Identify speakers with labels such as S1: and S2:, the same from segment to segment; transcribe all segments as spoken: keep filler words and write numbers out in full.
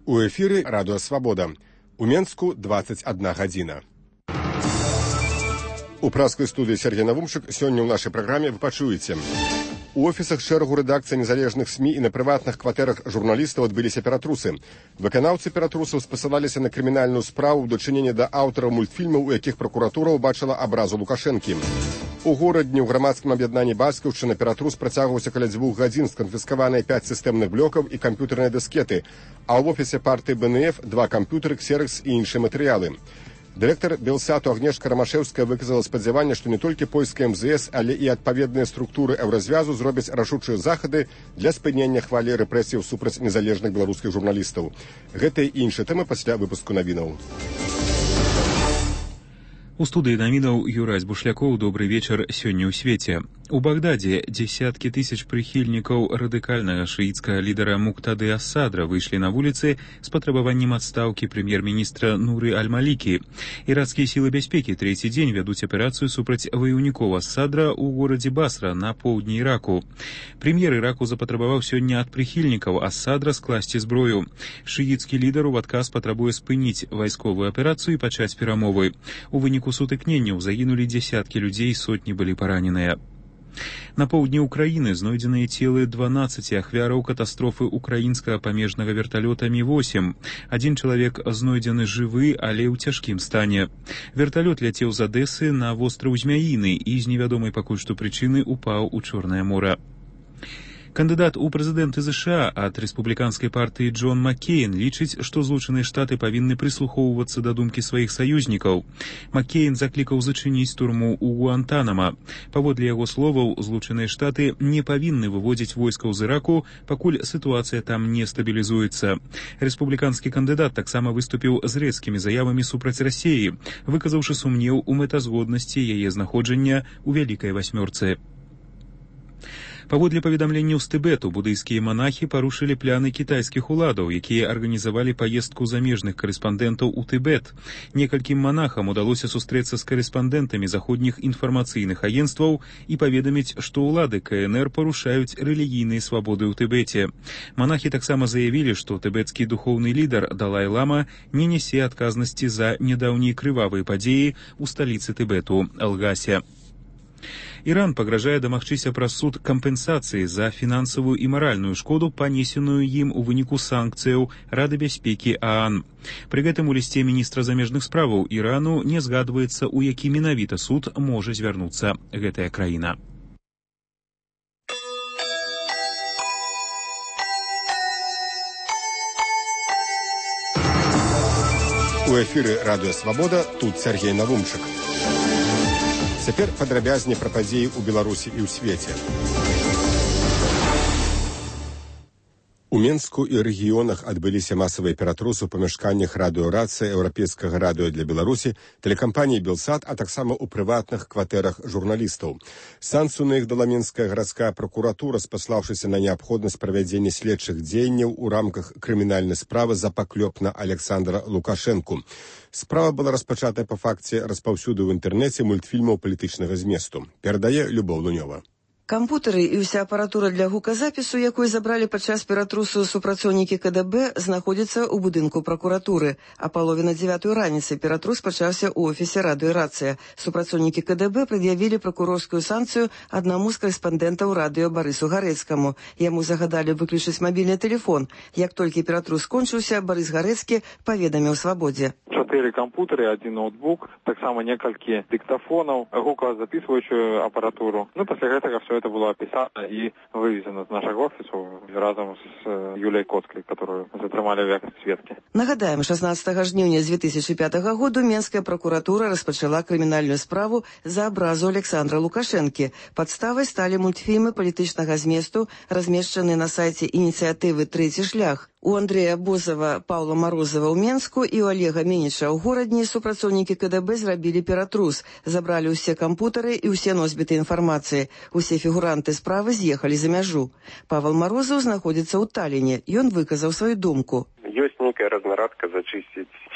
S1: У эфіры радыё Свабода. У Менску двадцать одна гадзіна. У праскай студыі Сергей Навумчык сёння ў нашай праграме вы пачуеце. У офісах шэрагу рэдакцый незалежных СМІ і на прыватных кватэрах журналістаў адбыліся ператрусы. Выканаўцы ператрусаў спасылаліся на крымінальную справу ў дачыненні да аўтараў мультфільмаў, у якіх пракуратура ўбачыла абразу Лукашэнкі. У горадні ў грамадскім аб'яднанні Бацькаўшчына ператрус працягваўся каля дзвюх гадзін, сканфіскаваныя пяць сістэмных блокаў і камп'ютэрныя дыскеты, а ў офісе партыі БНФ два камп'ютары, ксеракс і іншыя матэрыялы. Дырэктар Белсату Агнешка Рамашэўская выказала спадзяванне, што не толькі польская эм зэ эс, але і адпаведныя структуры еўразвязу зробяць рашучыя захады для спынення хвалі рэпрэсіяў супраць незалежных беларускіх журналістаў. Гэта і іншая тэма пасля выпуску навінаў.
S2: У студыі навінаў Юрась Бушлякоў. Добрый вечар. Сёння ў свеце. У Багдадзе дзесяткі тысяч прыхільнікаў радыкальнага шыіцкага лідара Муктады Ас-Садра выйшлі на вуліцы з патрабаваннем адстаўкі прэм'ер-міністра Нуры Аль-Малікі. Іракскія сілы бяспекі трэці дзень вядуць аперацыю супраць ваяўнікоў Ас-Садра ў горадзе Басра на поўдні Іраку. Прэм'ер Іраку запатрабаваў сёння ад прыхільнікаў Ас-Садра скласці зброю. Шыіцкі лідар у адказ патрабуе спыніць вайсковую аперацыю і пачаць перамовы. У выніку сутыкненняў загінулі дзесяткі людзей, сотні былі параненыя. На поўдні Украіны знойдзеныя целы дванаццаці ахвяраў катастрофы украінскага памежнага верталёта Мі восем. Адзін чалавек знойдзены жывы, але ў цяжкім стане. Верталёт ляцеў з Адэсы на востраў Змяіны і з невядомай пакуль што прычыны упаў у Чорнае мора. Кандыдат у прэзідэнты ЗША ад рэспубліканскай партыі Джон Маккейн лічыць, што Злучаныя Штаты павінны прыслухоўвацца да думкі сваіх саюзнікаў. Маккейн заклікаў зачыніць турму ў Гуантанама. Паводле яго словаў, Злучаныя Штаты не павінны выводзіць войскаў з Іраку, пакуль сітуацыя там не стабілізуецца. Рэспубліканскі кандыдат таксама выступіў з рэзкімі заявамі супраць Расіі, выказаўшы сумнеў у мэтазгоднасці яе знаходжання ў Вялікай васьмёрцы. Паводле паведамленняў з Тыбету, будыйскія манахі парушылі пляны кітайскіх уладаў, якія арганізавалі паездку замежных карэспандэнтаў у Тыбет. Некалькім манахам удалося сустрэцца з карэспандэнтамі заходніх інфармацыйных агенцтваў і паведаміць, што ўлады ка эн эр парушаюць рэлігійныя свабоды ў Тыбеце. Манахі таксама заявілі, што тыбецкі духоўны лідар Далай-лама не нясе адказнасці за нядаўнія крывавыя падзеі ў сталіцы Тыбету Алгасе. Іран пагражае дамагчыся праз суд кампенсацыі за фінансавую і маральную шкоду, панесеную ім у выніку санкцыяў Рады бяспекі ААН. Пры гэтым у лісце міністра замежных справаў Ірану не згадваецца, у які менавіта суд можа звярнуцца гэтая краіна.
S1: У эфіры радыё Свабода, тут Сергей Навумчык. Цяпер падрабязней пра падзеі ў Беларусі і ў свеце. У Менску і рэгіёнах адбыліся масавыя ператрусы ў памяшканнях радыёрацыі еўрапейскага радыё для Беларусі, тэлекампаніі Белсат, а таксама ў прыватных кватэрах журналістаў. Санкцыю на іх дала Менская гарадская пракуратура, спаслаўшыся на неабходнасць правядзення следчых дзеянняў у рамках крымінальнай справы за паклёп на Александра Лукашэнку. Справа была распачатая па факце распаўсюду ў інтэрнэце мультфільмаў палітычнага зместу. Перадае Любоў Лунёва.
S3: Кампутары і ўся апаратура для гуказапісу, якую забралі падчас ператрусу супрацоўнікі ка дэ бэ, знаходзіцца ў будынку пракуратуры. А палове на дзевятую раніцы ператрус пачаўся ў офісе радыёрацыя. Супрацоўнікі ка дэ бэ прад'явілі пракурорскую санкцыю аднаму з карэспандэнтаў радыё Барысу Гарэцкаму. Яму загадалі выключыць мабільны тэлефон. Як толькі ператрус скончыўся, Барыс Гарэцкі паведаміў Свабодзе.
S4: Чатыры кампутары, адзін ноутбук, таксама некалькі дыктафонаў, гуказапісваючую апаратуру. Ну, пасля гэтага все это было описано и вывезено з нашага офісу разом з Юліяй Коцкай, которую затрымалі ў якасці сведкі.
S3: Нагадаем, шаснаццатага жніўня дзве тысячы пятага году Менская пракуратура распачала крымінальную справу за абразу Александра Лукашэнкі. Падставай сталі мультфільмы палітычнага зместу, размешчаныя на сайце ініцыятывы «Трэці шлях». У Андрэя Бозава, Паўла Марозава ў Менску і ў Олега Меніча ў горадні супрацоўнікі ка дэ бэ зрабілі ператрус, забралі ўсе кампутары і ўсе носьбіты інфармацыі. Усе фігуранты справы з'ехалі за мяжу. Павел Марозаў знаходзіцца ў Таліне. Ён выказаў сваю думку.
S5: Ёсць нейкая разнарадка зачысціць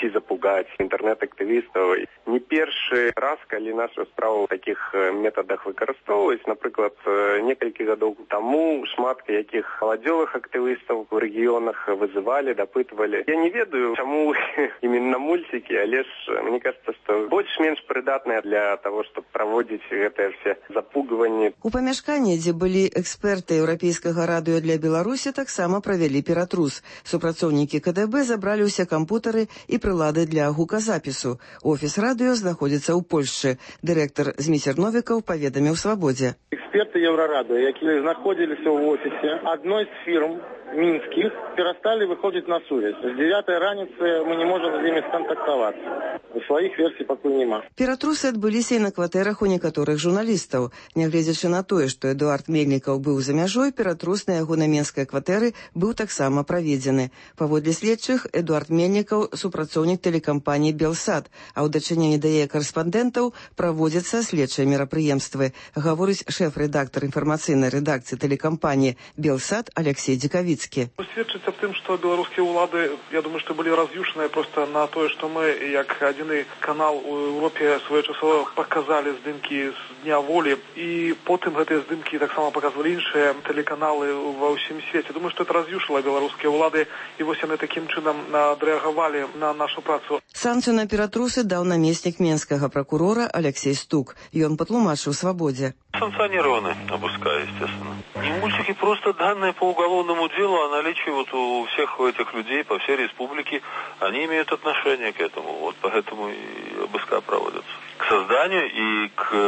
S5: ці запугаць інтэрнэт-актывістаў. Не першы раз, калі нашу справу ў такіх метадах выкарыстоўваюць. Напрыклад, некалькі гадоў таму шмат якіх маладзёвых актывістаў у рэгіёнах вызывалі, дапытвалі. Я не ведаю, чаму именно мультики, але ж, мне кажется, што больш-менш прыдатныя для того, чтобы праводзіць гэтыя все запугванні.
S3: У памяшканні, дзе былі эксперты еўрапейскага радыё для Беларусі, таксама правялі ператрус. Супрацоўнікі ка дэ бэ забралі ўсе кампутары і прылады для гуказапісу. Офіс радыё знаходзіцца ў Польшчы. Дырэктар Зміцер Новікаў паведаміў Свабодзе.
S6: Эксперты Еврорадио, якія знаходзіліся ў офісе адной з фірм мінскіх, перасталі выходзіць на сувязь. З дзевятай раніцы мы не можам з імі скантактавацца. У сваіх версій пакуль няма.
S3: Ператрусы адбыліся і на кватэрах у некаторых журналістаў. Нягледзячы на тое, што Эдуард Мельнікаў быў за мяжой, ператрус на яго на менскай кватэры быў таксама праведзены. Паводле следчых, Эдуард Мельнікаў супрацоўнік тэлекампаніі «Белсат», а ў дачыненні да яе карэспандэнтаў праводзяцца следчыя мерапрыемствы, гаворыць шэф-рэдактар інфармацыйнай рэдакцыі тэлекампаніі «Белсат» Алексей Дзікавіцкі.
S7: Сведчыць аб тым, што беларускія ўлады, я думаю, што былі раз'юшаныя просто на тое, што мы, як адзіны канал у Еўропе, своечасова паказалі здымкі з Дня волі, і потым гэтыя здымкі таксама паказвалі іншыя тэлеканалы ва ўсім свеце. Думаю, што это раз'юшала беларускія ўлады, і вось яны такім чынам адрэагавалі на нашу працу.
S3: Санкцыю на ператрусы даў намеснік менскага прокурора Алексей Стук. Ён патлумачыў Свабодзе.
S8: Санкционированы, опуская, естественно. И мультики просто данные по уголовному делу о наличии вот у всех этих людей по всей республике, они имеют отношение к этому. Вот поэтому и обыска проводятся. К созданию и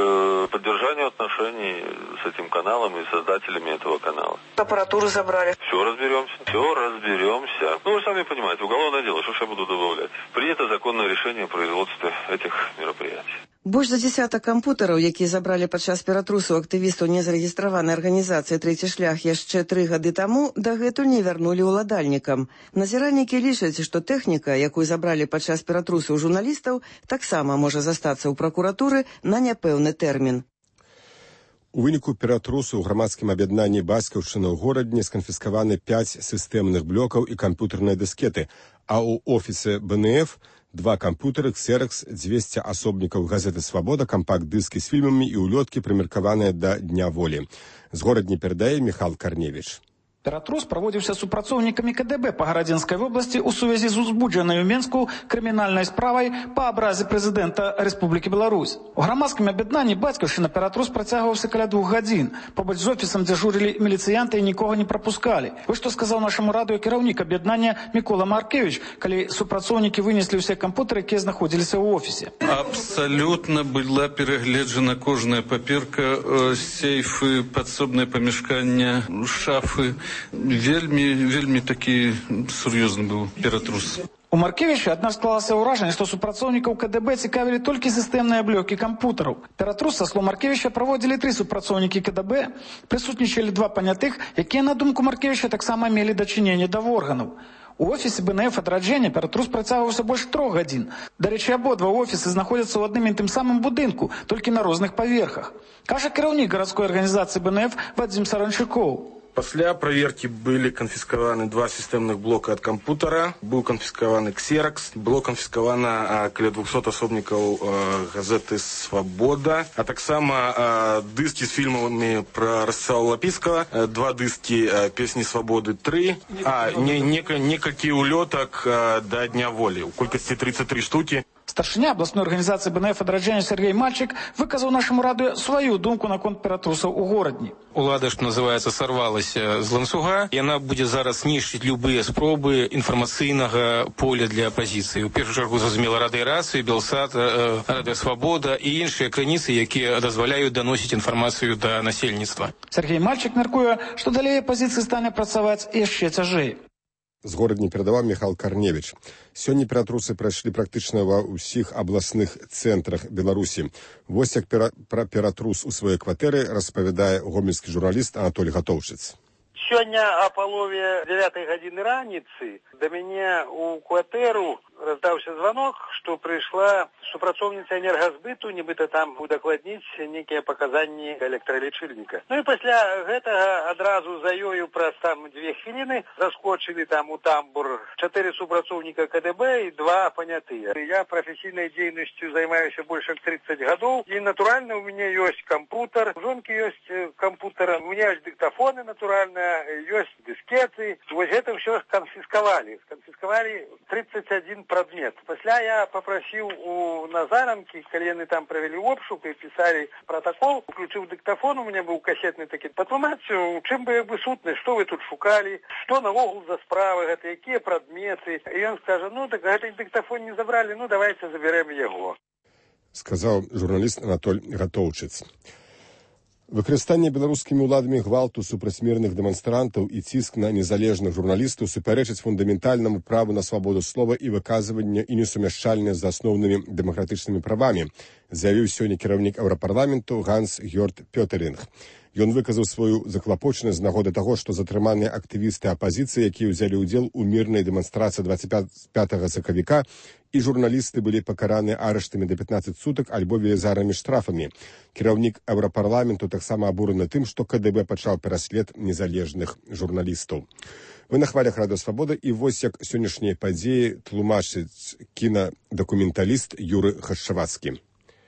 S8: к поддержанию отношений с этим каналом и создателями этого канала.
S3: Аппаратуру забрали.
S8: Все разберемся. Все разберемся. Ну, вы сами понимаете, уголовное дело, что ж я буду добавлять. Принято законное решение о производстве этих мероприятий.
S3: Больш за дзесятак кампутараў, якія забралі падчас ператрусу актывістаў незарэгістраванай арганізацыі «Трэці шлях» яшчэ тры гады таму, дагэтуль не вярнулі ўладальнікам. Назіральнікі лічаць, што тэхніка, якую забралі падчас ператрусу ў журналістаў, таксама можа застацца ў пракуратуры на няпэўны тэрмін.
S1: У выніку ператрусу ў грамадскім аб'яднанні «Бацькаўшчына» ў горадні сканфіскаваны пяць сістэмных блокаў і камп'ютарныя дыскеты, а ў офісе бэ эн эф два камп'ютары, ксеракс, дзвесце асобнікаў газеты «Свабода», кампакт-дыскі з фільмамі і ўлёткі, прымеркаваныя да Дня волі. З горадні перадае Міхал Карневіч.
S9: Ператрус праводзіўся супрацоўнікамі ка дэ бэ па Гарадзенскай вобласці ў сувязі з узбуджанай у Менску крымінальнай справай па абразе прэзідэнта Рэспублікі Беларусь. У грамадскім аб'яднанні «Бацькаўшчына» ператрус працягваўся каля двух гадзін. Побач з офісам дзяжурылі міліцыянты і нікога не прапускалі. Вось што сказаў нашаму радыё кіраўнік аб'яднання Мікола Маркевіч, калі супрацоўнікі вынеслі ўсе кампутары, якія знаходзіліся ў офісе.
S10: Абсалютна была перагледжана кожная паперка, сейфы, падсобнае памяшканне, шафы. Вельмі, вельмі такі сур'ёзны быў ператрус.
S9: У Маркевіча аднак склалася ўражанне, што супрацоўнікаў ка дэ бэ цікавілі толькі сістэмныя блокі кампутараў. Ператрус, са слоў Маркевіча, праводзілі тры супрацоўнікі ка дэ бэ, прысутнічалі два панятых, якія, на думку Маркевіча, таксама мелі дачыненне да органаў. У офісе бэ эн эф адраджэння ператрус працягваўся больш трох гадзін. Дарэчы, абодва офісы знаходзяцца ў адным і тым самым будынку, толькі на розных паверхах. Кажа кіраўнік гарадской арганізацыі бэ эн эф Вадзім Саранчукоў.
S11: Пасля праверкі былі канфіскаваны два сістэмных блока ад кампутара, быў канфіскаваны ксеракс, было канфіскавана каля двухсот асобнікаў газеты «Свабода», а таксама дыскі з фільмамі пра Ростислава Лапіцкага, два дыскі «Песні свабоды тры», а не, не, некалькі ўлётак да Дня волі, у колькасці тридцать три штукі.
S9: Старшыня абласной арганізацыі бэ эн эф адраджэння Сергей Мальчик выказаў нашаму радыё сваю думку наконт ператрусаў у горадні.
S12: Улада, што называецца, сарвалася з ланцуга. Яна будзе зараз знішчыць любыя спробы інфармацыйнага поля для апазіцыі. У першую чаргу, зразумела, радыёрацыю, Белсат, Радыё Свабода і іншыя крыніцы, якія дазваляюць даносіць інфармацыю да насельніцтва.
S9: Сергей Мальчик мяркуе, што далей апазіцыі стане працаваць яшчэ цяжэй.
S1: З горадні перадаваў Міхал Карневіч. Сёння ператрусы прайшлі практычна ва ўсіх абласных цэнтрах Беларусі. Вось як пера, пра ператрус у сваёй кватэры распавядае гомельскі журналіст Анатолій Гатоўшчыц.
S13: Сёння о палове дзевятай гадзіны раніцы да мяне ў кватэру раздаўся звонок, што прыйшла супрацоўніца энергазбыту, нібыта там удакладніць нейкія паказанні электралічыльніка. Ну і пасля гэтага адразу за ёю праз там дзве хвіліны заскочылі там у тамбур чатыры супрацоўніка КДБ і два панятыя. Я прафесійнай дзейнасцю займаюся больш як тридцать гадоў, і натуральна у мяне ёсць кампутер, у жонкі ёсць кампутер, у мяне ёсць дыктафоны, натуральна, ёсць дыскеты. Вось гэта ўсё канфіскавалі. Канфіскавалі тридцать один прадмет. Пасля я папрасіў у Назаранкі, калі яны там правялі обшук і пісалі протакол, уключыў дыктафон, у мяне быў касетны такі. Патлумачыць, у чым бы як бы сутнасць, што вы тут шукалі, што навогул за справы, гэта якія прадметы. І ён скажа, ну так гэты дыктафон не забралі, ну давайте заберем яго.
S1: Сказаў журналіст Анатоль Гатоўчыц. Выкарыстанне беларускімі ўладамі гвалту супраць мірных дэманстрантаў і ціск на незалежных журналістаў супярэчыць фундаментальнаму праву на свабоду слова і выказвання і несумяшчальныя з асноўнымі дэмакратычнымі правамі, заявіў сёння кіраўнік Еўрапарламенту Ганс Гёрд Пётерінг. Ён выказаў сваю заклапочанасць з нагоды таго, што затрыманыя актывісты апазіцыі, якія ўзялі ўдзел у мірнай дэманстрацыі двадцать пятага сакавіка, і журналісты былі пакараныя арыштамі да пятнадцати сутак альбо велізарнымі штрафамі. Кіраўнік Еўрапарламенту таксама абураны тым, што КДБ пачаў пераслед незалежных журналістаў. Вы на хвалях Радыё Свабода, і вось як сённяшнія падзеі тлумачыць кінадакументаліст Юры Хашчавацкі.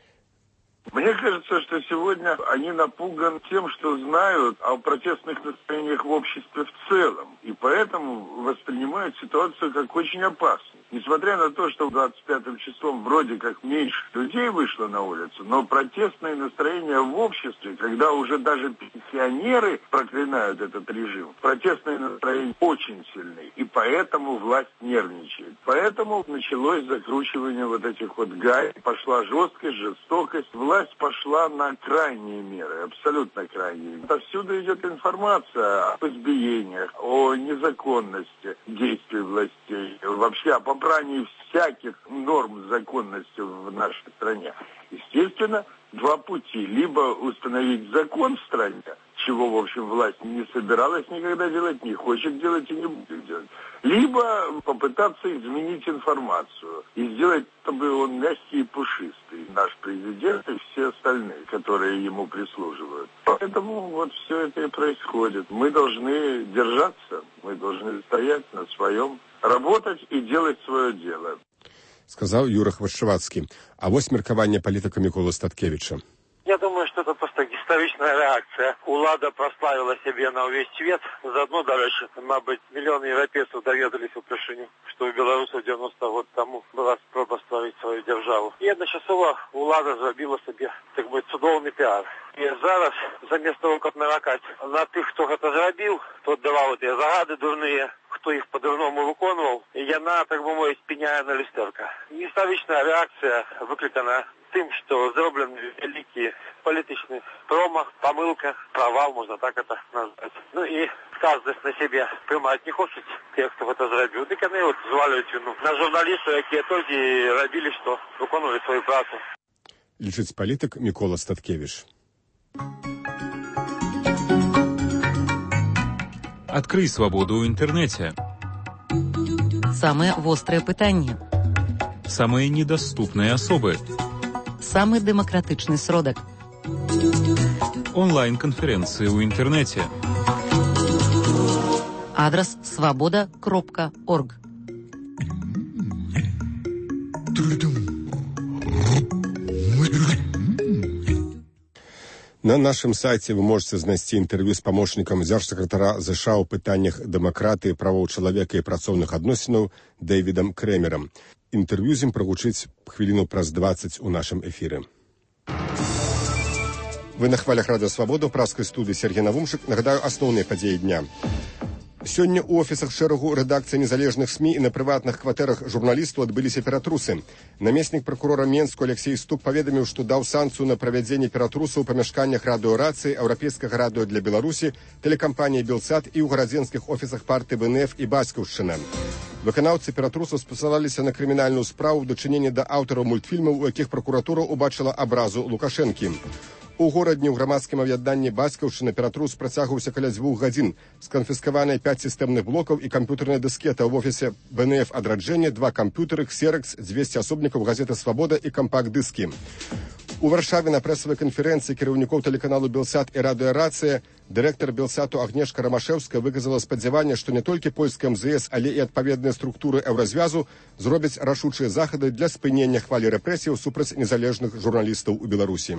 S14: Мне кажется, что сегодня они напуганы тем, что знают о протестных настроениях в обществе в целом, и поэтому воспринимают ситуацию как очень опасную. Несмотря на то, что двадцать пятым числом вроде как меньше людей вышло на улицу, но протестные настроения в обществе, когда уже даже пенсионеры проклинают этот режим, протестные настроения очень сильны, и поэтому власть нервничает. Поэтому началось закручивание вот этих вот гаек, пошла жесткость, жестокость, власть пошла на крайние меры, абсолютно крайние. Отсюда идет информация об избиениях, о незаконности действий властей, вообще о попрании всяких норм законности в нашей стране. Естественно, два пути. Либо установить закон в стране, чего, в общем, власть не собиралась никогда делать, не хочет делать и не будет делать. Либо попытаться изменить информацию и сделать, чтобы он мягкий и пушистый, наш президент и все остальные, которые ему прислуживают. Поэтому вот все это и происходит. Мы должны держаться, мы должны стоять на своем, работать и делать свое дело.
S1: Сказал Юра Хвашчавацкі. А вось меркаванне палітыка Міколы Статкевіча.
S15: Я думаю, что это просто гістарычная реакция. Улада прославила себе на увесь свет. Заодно, дальше, мабуть, миллионы европейцев доведались упершыню, что у белорусов девяносто год тому была спроба стварыць свою державу. И одночасово улада зрабіла себе, так бы, цудоўны пиар. И зараз, замест того, как наракать на тых, кто это зрабіў, тот давал эти загады дурные, кто их по-дурному выконывал, и яна, так бы мовить, пеняя на люстерка. Гістарычная реакция выкликана тем, что зроблен великий политичный промах, помылка, провал, можно так это назвать. Ну и каждый на себе приймать не хочет тех, кто это зробил. Так они вот зваливают вину на журналистов, которые только и робили, что виконували свою працу.
S1: Лічыць палітык Мікола Статкевіч.
S2: Открый свободу в интернете.
S16: Самые острые пытания.
S2: Самые недоступные особы.
S16: Самый демократичный сродок.
S2: Онлайн-конференции в интернете.
S16: Адрес свобода точка орг.
S1: На нашым сайце вы можете знайсці інтэрв'ю з памочнікам дзяржсакратара ЗША ў пытаннях дэмакратыі, правоў чалавека і працоўных адносінаў Дэвідам Крэмерам. Інтэрв'ю з ім прагучыць хвіліну праз дваццаць у нашым эфіры. Вы на хвалях Радыё Свабода, ў праскай студыі Сергей Навумшык. Нагадаю асноўныя падзеі дня. Сёння ў офісах шэрагу рэдакцый незалежных СМІ і на прыватных кватэрах журналістаў адбыліся ператрусы. Намеснік пракурора Менску Алексей Ступ паведаміў, што даў санкцыю на правядзенне ператрусаў у памяшканнях радыёрацыі, еўрапейскага радыё для Беларусі, тэлекампаніі «Белсат» і ў гарадзенскіх офісах партыі ВНФ і Бацькаўшчына. Выканаўцы ператрусаў спасылаліся на крымінальную справу ў дачыненні да аўтараў мультфільмаў, у якіх пракуратура ўбачыла абразу Лукашэнкі. У горадні ў грамадскім аб'яднанні «Бацькаўшчына» ператрус працягваўся каля дзвюх гадзін. Сканфіскаваныя пяць сістэмных блокаў і камп'ютарная дыскета ў офісе бэ эн эф «Адраджэнне», два камп'ютары, ксеракс, дзвесце асобнікаў газеты «Свабода» і кампакт-дыскі. У Варшаве на прэсавай канферэнцыі кіраўнікоў тэлеканалу «Белсат» і радыёрацыя дырэктар «Белсату» Агнешка Рамашэўская выказала спадзяванне, што не толькі польскі эм зэ эс, але і адпаведныя структуры еўразвязу зробяць рашучыя захады для спынення хвалі рэпрэсіяў супраць незалежных журналістаў у Беларусі.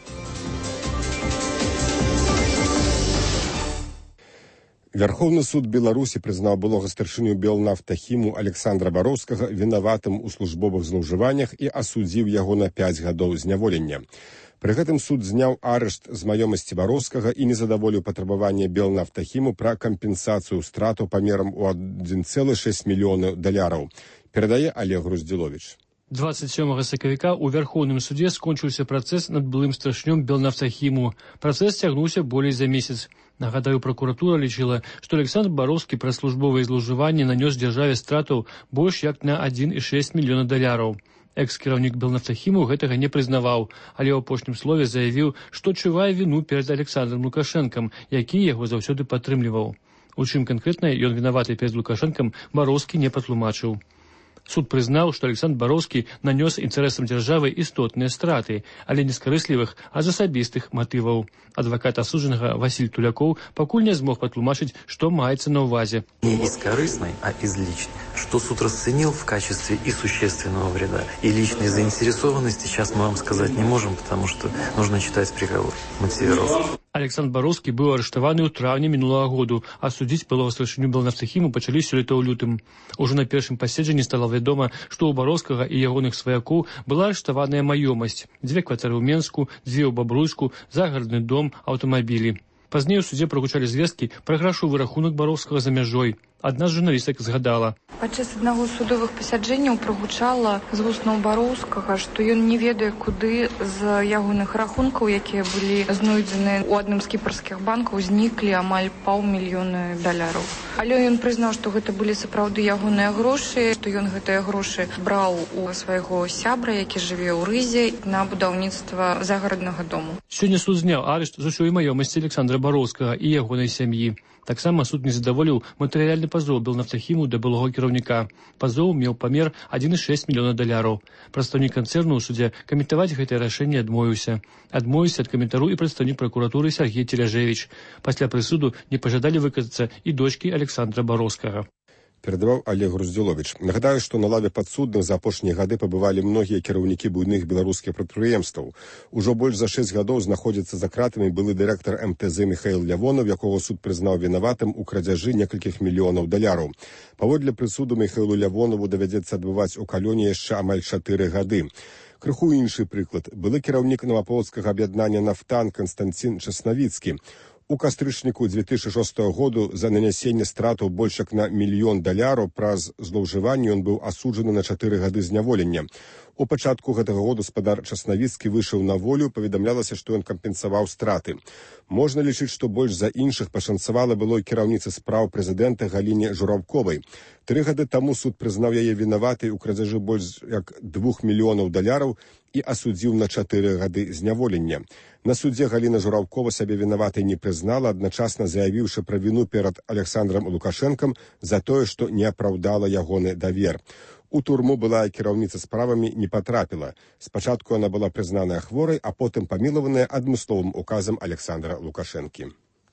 S1: Вярхоўны суд Беларусі прызнаў былога старшыню Белнафтахіму Александра Бароўскага вінаватым у службовых злоўжываннях і асудзіў яго на пяць гадоў зняволення. Пры гэтым суд зняў арышт з маёмасці Бароўскага і не задаволіў патрабаванне Белнафтахіму пра кампенсацыю стратаў памерам у адзін цэлых шэсць мільёнаў даляраў. Перадае Олег Груздзіловіч.
S17: двадцать сёмага сакавіка ў Вярхоўным судзе скончыўся працэс над былым старшынём Белнафтахіму. Працэс цягнуўся болей за месяц. Нагадаю, прокуратура лічыла, што Александр Бароўскі праз службовыя злоўжыванні нанёс дзяржаве стратаў больш як на адзін цэлых шэсць мільёна даляраў. Экс-кіраўнік Белнафтахіму гэтага не прызнаваў, але ў апошнім слове заявіў, што адчувае віну перад Александром Лукашэнкам, які яго заўсёды падтрымліваў. У чым канкрэтна ён вінаваты перад Лукашэнкам, Бароўскі не патлумачыў. Суд прызнаў, што Александр Бароўскі нанёс інтарэсам дзяржавы істотныя страты, але не з карыслівых, а з асабістых матываў. Адвакат асуджанага Васіль Тулякоў пакуль не змог патлумачыць, што маецца на ўвазе.
S18: Не из корыстной, а из личной. Что суд расценил в качестве и существенного вреда, и личной заинтересованности, сейчас мы вам сказать не можем, потому что нужно читать приговор мотивирован.
S17: Александр Бароўскі быў арыштаваны ў траўні мінулага году, а судзіць былога старшыню Белнафтахіму пачалі сёлета ў лютым. Ужо на першым паседжанні стала вядома, што ў Бароўскага і ягоных сваякоў была арыштаваная маёмасць. Дзве кватэры ў Менску, дзве ў Бабруйску, загарадны дом, аўтамабілі. Пазней у судзе прагучалі звесткі пра грашовы рахунак Бароўскага за мяжой. Адна з журналістак згадала.
S19: Падчас аднаго з судовых пасяджэнняў прагучала з вуснаў Бароўскага, што ён не ведае, куды з ягоных рахункаў, якія былі знойдзены ў адным з кіпрскіх банкаў, зніклі амаль паўмільёна даляраў. Але ён прызнаў, што гэта былі сапраўды ягоныя грошы, што ён гэтыя грошы браў у свайго сябра, які жыве ў Рызе, на будаўніцтва загараднага дому.
S17: Сёння суд зняў арышт з усёй маёмасці Александра Бароўскага і ягонай сям'і. Таксама суд не задаволіў матэрыяльны пазоў Белнафтахіму да былога кіраўніка. Пазоў меў памер адзін цэлых шэсць мільёна даляраў. Прадстаўнік канцэрну ў судзе каментаваць гэтае рашэнне адмовіўся. Адмовіўся ад каментару і прадстаўнік пракуратуры Сергей Тележевич. Пасля прысуду не пажадалі выказацца і дочкі Александра Бароўскага.
S1: Перадаваў Олег Груздзіловіч. Нагадаю, што на лаве падсудных за апошнія гады пабывалі многія кіраўнікі буйных беларускіх прадпрыемстваў. Ужо больш за шэсць гадоў знаходзіцца за кратамі былы дырэктар эм тэ зэ Міхаіл Лявонаў, якога суд прызнаў вінаватым у крадзяжы некалькіх мільёнаў даляраў. Паводле прысуду Міхаілу Лявонаву давядзецца адбываць у калоне яшчэ амаль чатыры гады. Крыху іншы прыклад. Былы кіраўнік наваполацкага аб'яднання «Нафтан» Канстанцін Часнавіцкі. У кастрычніку дзве тысячы шостага году за нанясенне стратаў больш як на мільён даляраў праз злоўжыванне ён быў асуджаны на чатыры гады зняволення. У пачатку гэтага году спадар Часнавіцкі выйшаў на волю, паведамлялася, што ён кампенсаваў страты. Можна лічыць, што больш за іншых пашанцавала былой кіраўніцы спраў прэзідэнта Галіне Жураўковай. Тры гады таму суд прызнаў яе вінаватай у крадзяжы больш як двух мільёнаў даляраў і асудзіў на чатыры гады зняволення. На судзе Галіна Жураўкова сябе вінаватай не прызнала, адначасна заявіўшы пра віну перад Александром Лукашэнкам за тое, што не апраўдала ягоны давер. У турму былая кіраўніца справамі не патрапіла. Спачатку яна была прызнаная хворай, а потым памілаваная адмысловым указам Александра Лукашэнкі.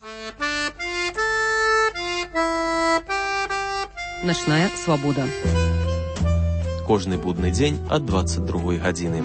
S16: Начная свабода.
S20: Кожны будны дзень ад дваццаць другой гадзіны.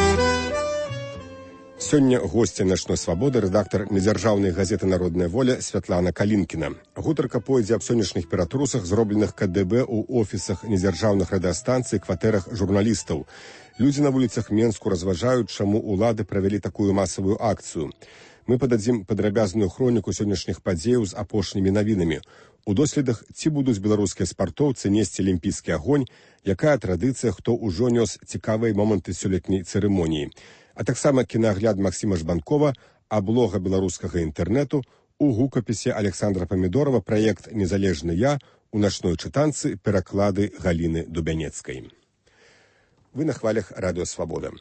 S1: Сёння госця «Начной свабоды» рэдактар недзяржаўнай газеты «Народная воля» Святлана Калінкіна. Гутарка пойдзе аб сённяшніх ператрусах, зробленых ка дэ бэ ў офісах недзяржаўных радыёстанцый, кватэрах журналістаў. Людзі на вуліцах Менску разважаюць, чаму ўлады правялі такую масавую акцыю. Мы пададзім падрабязную хроніку сённяшніх падзеяў з апошнімі навінамі. У доследах, ці будуць беларускія спартоўцы несці алімпійскі агонь, якая традыцыя, хто ўжо нёс цікавыя моманты сёлетняй цырымоніі. А таксама кінаагляд Максіма Жбанкова, аблога беларускага інтэрнэту, у гукапісе Александра Памідорова праект «Незалежны я» у начной чытанцы пераклады Галіны Дубянецкай. Вы на хвалях радыё «Свабода».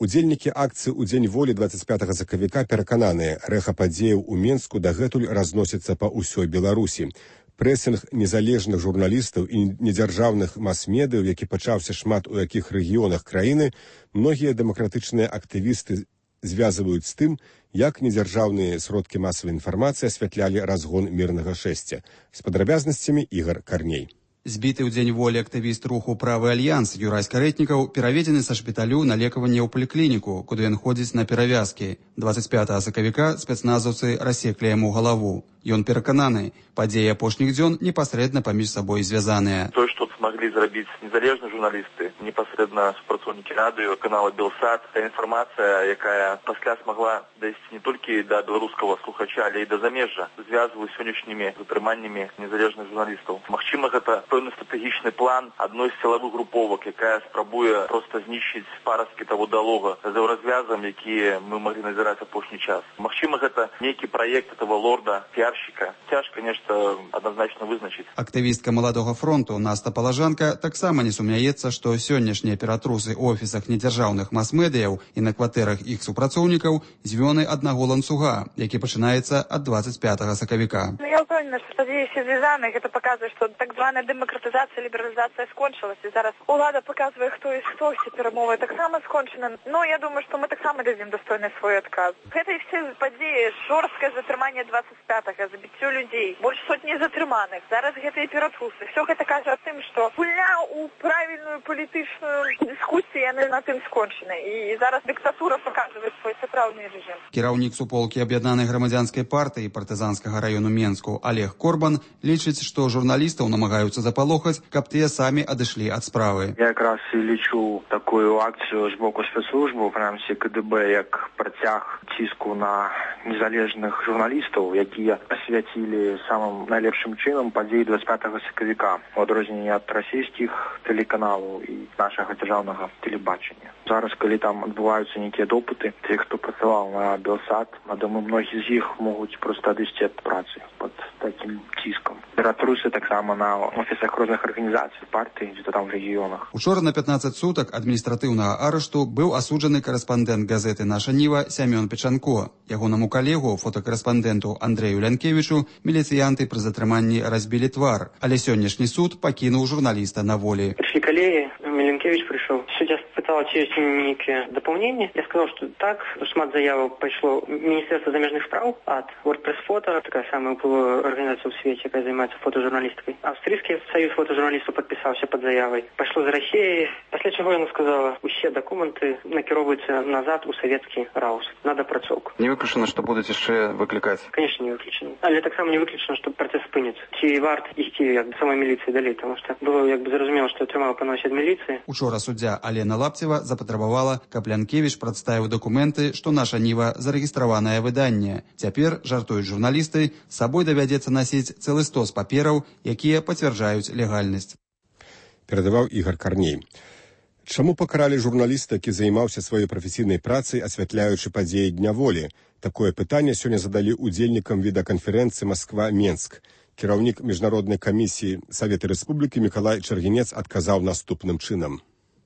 S1: Удзельнікі акцыі ў дзень волі двадцать пятага сакавіка перакананыя, рэха падзеяў у Менску дагэтуль разносіцца па ўсёй Беларусі. Прэсінг незалежных журналістаў і недзяржаўных мас-медыяў, які пачаўся шмат у якіх рэгіёнах краіны, многія дэмакратычныя актывісты звязваюць з тым, як недзяржаўныя сродкі масавай інфармацыі асвятлялі разгон мірнага шэсця. З падрабязнасцямі Ігар Карней.
S21: Збіты ў дзень волі актывіст руху «Правы альянс» Юрай Скарэтнікаў пераведзены са шпіталю на лекаванне ў паліклініку, куды ён ходзіць на перавязкі. двадцать пятага сакавіка спецназаўцы рассеклі яму галаву. Ён перакананы, падзеі апошніх дзён непасрэдна паміж сабой звязаныя.
S22: То, што смогли зрабіць незалежныя журналісты, непасрэдна супрацоўнікі радыё, канала Белсат, та інфармацыя, якая пасля смогла дайсці не толькі да беларускага слухача, але і да замежжа, звязваю сённяшнімі затрыманнямі незалежных журналістаў. Магчыма, гэта пэўны стратэгічны план адной з сілавых груповак, якая спрабуе проста знішчыць парасткі таго дыалога з развязам, якія мы маглі назіраць апошні час. Магчыма, гэта нейкі праект этого лорда, піаршчыка. Цяжка нешта адназначна вызначыць.
S21: Актывістка Маладога фронту Наста Палажанка таксама не сумняецца, што сённяшнія ператрусы ў офісах недзяржаўных мас-медыяў і на кватэрах іх супрацоўнікаў звёны аднаго ланцуга, які пачынаецца ад двадцать пятага сакавіка.
S23: Ну, я ўпэўнена, што падзеі ўсе звязаны. Гэта паказвае, што так званая дэмакратызацыя, лібералізацыя скончылася. Зараз улада паказвае, хто і хто, усе перамовы таксама скончаны. Ну, я думаю, што мы таксама дадзім достойны свой адказ. Гэта і все падзеі, жорсткае затрыманне двадцать пятага, забіццё людзей, больш сотні затрыманых. Зараз гэтыя ператрусы. Все гэта кажа о тым, што гульня ў правільную палітычную дыскусію яны на тым скончаны. І зараз дыктатура паказвае свой сапраўдны рэжым.
S21: Кіраўнік суполкі аб'яднанай грамадзянскай партыі партызанскага раёну Менску Олег Корбан лічыць, што журналістаў намагаюцца запалохаць, каб тыя самі адышлі ад справы.
S24: Я якраз і лічу такую акцыю з боку спецслужбаў, прынамсі КДБ, як працяг ціску на незалежных журналістаў, якія асвяцілі самым найлепшым чынам падзеі двадцать пятага сакавіка, у адрозненні ад расійскіх тэлеканалаў і нашага дзяржаўнага тэлебачання. Зараз, калі там адбываюцца нейкія допыты, тых, хто працаваў на Белсат, я думаю, многі з іх могуць проста адысці ад працы пад такім ціскам. Ператрусы таксама на офісах розных арганізацый партыі, дзе-то там в рэгіёнах.
S21: Учора на пятнаццаць сутак адміністратыўнага арышту быў асуджаны карэспандэнт газеты «Наша Ніва» Сямён Печанко. Ягонаму калегу, фотакарэспандэнту Андрэю Лянкевічу, міліцыянты пры затрыманні разбілі твар, але сённяшні суд пакінуў журналіста на волі.
S25: Пришли коллеги, Миленкевич пришел. Судья спытала, чи есть некие дополнения. Я сказал, что так. Шмат заявок пришло Министерство замежных справ от WordPress Фото, такая самая организация в свете, которая занимается фотожурналистикой. Австрийский союз фотожурналистов подписался под заявой. Пошло з Росії. Після чого вона сказала, усі документи накеровуються назад у советский РАУС. Надо працовку.
S26: Не виключено, що будете ще викликати?
S25: Конечно, не виключено. Але так само не виключено, що процес спиниться. Ці варт йти, як самої міліції далі, тому що було якби зрозуміло, що тримав поносять міліції.
S21: Учора суддзя Алена Лапцева запатрабавала, каб Лянкевіч прадставіў дакументы, што «Наша Ніва» зарэгістраванае выданне. Цяпер, жартуюць журналісты, з сабой давядзецца насіць цэлы стос папераў, якія пацвярджаюць легальнасць.
S1: Перадаваў Ігар Карней. Чаму пакаралі журналіста, які займаўся сваёй прафесійнай працай, асвятляючы падзеі Дня волі? Такое пытанне сёння задалі удзельнікам відэаканферэнцыі «Москва-Менск». Кіраўнік міжнароднай камісіі Савета Рэспублікі Мікалай Чаргінец адказаў наступным чынам.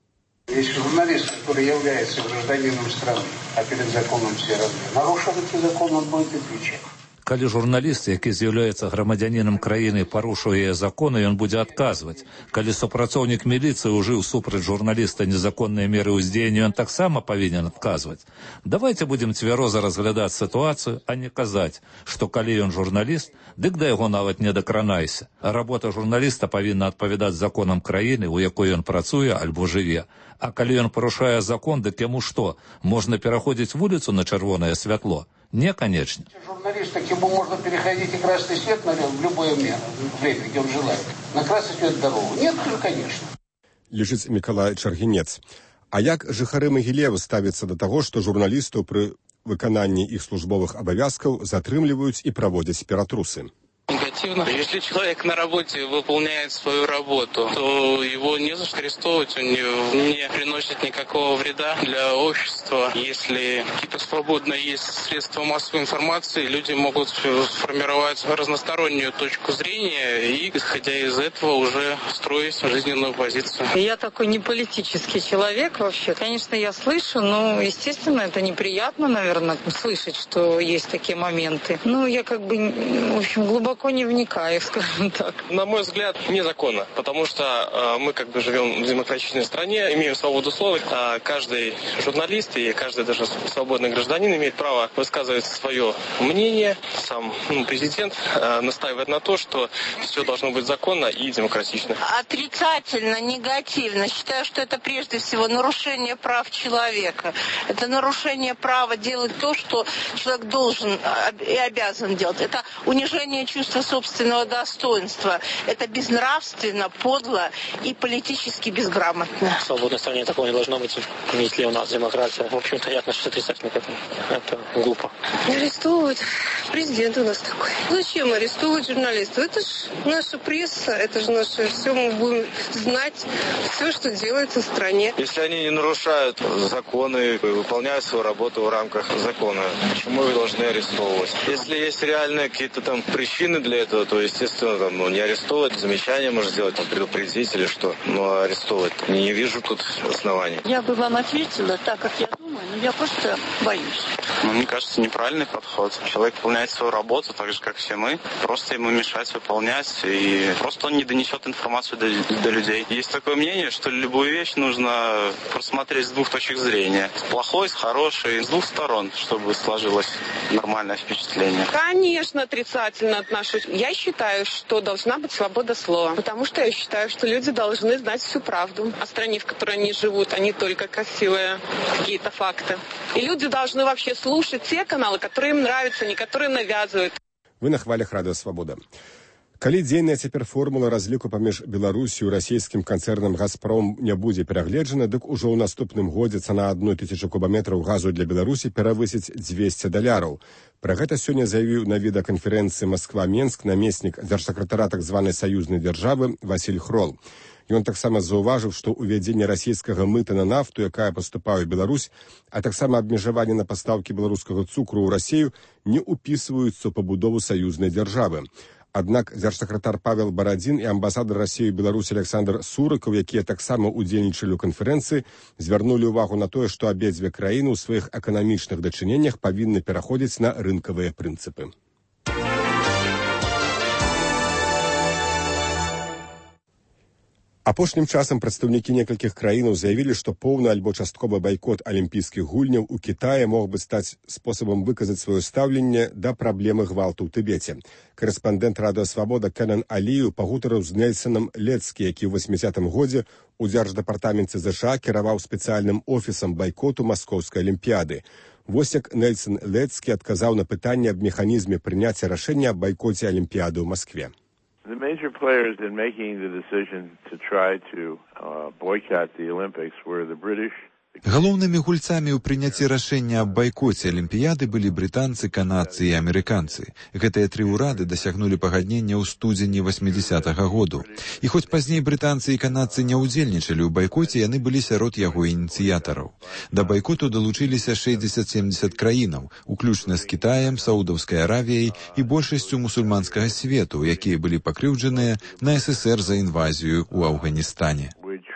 S27: Если журналист, который является гражданином страны, а перед законом все равны, нарушил этот закон, он будет отвечать.
S28: Калі журналіст, які з'яўляецца грамадзянінам краіны, парушуе законы, ён будзе адказваць. Калі супрацоўнік міліцыі ўжыў супраць журналіста незаконныя меры ўздзеяння, ён таксама павінен адказваць. Давайте будзем цвяроза разглядаць сітуацыю, а не казаць, што калі ён журналіст, дык да яго нават не дакранайся. А работа журналіста павінна адпавядаць законам краіны, у якой ён працуе альбо жыве. А калі ён парушае закон, дык яму што, можна пераходзіць вуліцу на чырвонае святло? Не, конечно.
S27: Журналист, так ему можно переходить и красный свет на в любое время, где он желает. На красный свет дорогу. Нет, конечно.
S1: Лічыць Мікалай Чаргінец. А як жыхары Магілевы ставяцца да таго, што журналістаў пры выкананні іх службовых абавязкаў затрымліваюць і праводзяць ператрусы?
S29: Гэта
S12: объективно. Если человек на работе выполняет свою работу, то его не за что арестовывать, он не, не приносит никакого вреда для общества. Если какие-то свободные есть средства массовой информации, люди могут сформировать разностороннюю точку зрения и, исходя из этого, уже строить жизненную позицию.
S3: Я такой не политический человек вообще. Конечно, я слышу, но, естественно, это неприятно, наверное, слышать, что есть такие моменты. Ну, я как бы, в общем, глубоко не вникаю, скажем так.
S4: На мой взгляд, незаконно, потому что э, мы как бы живем в демократичной стране, имеем свободу слова. А каждый журналист и каждый даже свободный гражданин имеет право высказывать свое мнение. Сам ну, президент э, настаивает на то, что все должно быть законно и демократично.
S5: Отрицательно, негативно. Считаю, что это прежде всего нарушение прав человека. Это нарушение права делать то, что человек должен и обязан делать. Это унижение чувства собственного достоинства. Это безнравственно, подло и политически безграмотно.
S25: В свободной стране такого не должно быть. Есть ли у нас демократия? В общем-то, я отношусь отрицательно к этому. Это глупо.
S3: Арестовывать. Президент у нас такой. Зачем арестовывать журналистов? Это же наша пресса, это же наше все. Мы будем знать все, что делается в стране.
S4: Если они не нарушают законы, выполняют свою работу в рамках закона, почему их должны арестовывать? Если есть реальные какие-то там причины для этого, то, естественно, там, ну, не арестовывать, замечание может сделать, там, предупредить или что. Но арестовывать не вижу тут оснований.
S5: Я бы вам ответила так, как я думаю, но я просто боюсь.
S4: Ну, мне кажется, неправильный подход. Человек выполняет свою работу, так же, как все мы. Просто ему мешать выполнять, и просто он не донесет информацию до, до людей. Есть такое мнение, что любую вещь нужно просмотреть с двух точек зрения. С плохой, с хорошей, с двух сторон, чтобы сложилось нормальное впечатление.
S3: Конечно, отрицательно отношусь. Я считаю, что должна быть свобода слова, потому что я считаю, что люди должны знать всю правду о стране, в которой они живут, а не только красивые какие-то факты. И люди должны вообще слушать те каналы, которые им нравятся, не которые навязывают.
S1: Вы на хвалях Радио Свобода. Калі дзейная цяпер формула разліку паміж Беларусью і расійскім канцэрнам «Газпром» не будзе перагледжана, дык ужо ў наступным годзе цана адной тысячы кубаметраў газу для Беларусі перавысіць дзвесце даляраў. Пра гэта сёння заявіў на відэаканферэнцыі «Масква-Менск» намеснік дзяржсакратара так званай саюзнай дзяржавы Васіль Хрол. Ён таксама заўважыў, што ўвядзенне расійскага мыта на нафту, якая паступае ў Беларусь, а таксама абмежаванне на пастаўкі беларускага цукру ў Расію не ўпісваюцца ў пабудову саюзнай дзяржавы. Аднак дзяржсакратар Павел Барадзін і амбасадар Расіі ў Беларусі Александр Сурыкаў, якія таксама ўдзельнічалі ў канферэнцыі, звярнулі ўвагу на тое, што абедзве краіны ў сваіх эканамічных дачыненнях павінны пераходзіць на рынкавыя прынцыпы. Апошнім часам прадстаўнікі некалькіх краінаў заявілі, што поўны альбо частковы байкот алімпійскіх гульняў у Кітаі мог бы стаць спосабам выказаць сваё стаўленне да праблемы гвалту ў Тыбеце. Карэспандэнт Радыё Свабода Кенан Алію пагутарыў з Нельсонам Лецкі, які ў восьмідзесятым годзе у дзярждэпартаменце ЗША кіраваў спецыяльным офісам байкоту Маскоўскай алімпіяды. Вось як Нельсон Лецкі адказаў на пытанне аб механізме прыняцця рашэння аб байкоце алімпіяды ў Маскве.
S6: The major players in making the decision to try to uh, boycott the Olympics were the British.
S7: Галоўнымі гульцамі ў прыняцці рашэння аб байкоце алімпіяды былі брытанцы, канадцы і амерыканцы. Гэтыя тры ўрады дасягнулі пагаднення ў студзені восьмідзесятага году. І хоць пазней брытанцы і канадцы не ўдзельнічалі ў байкоце, яны былі сярод яго ініцыятараў. Да байкоту далучыліся шэсцьдзесят-сямдзесят краінаў, уключна з Кітаем, Саудаўскай Аравіяй і большасцю мусульманскага свету, якія былі пакрыўджаныя на ССР за інвазію ў Афганістане.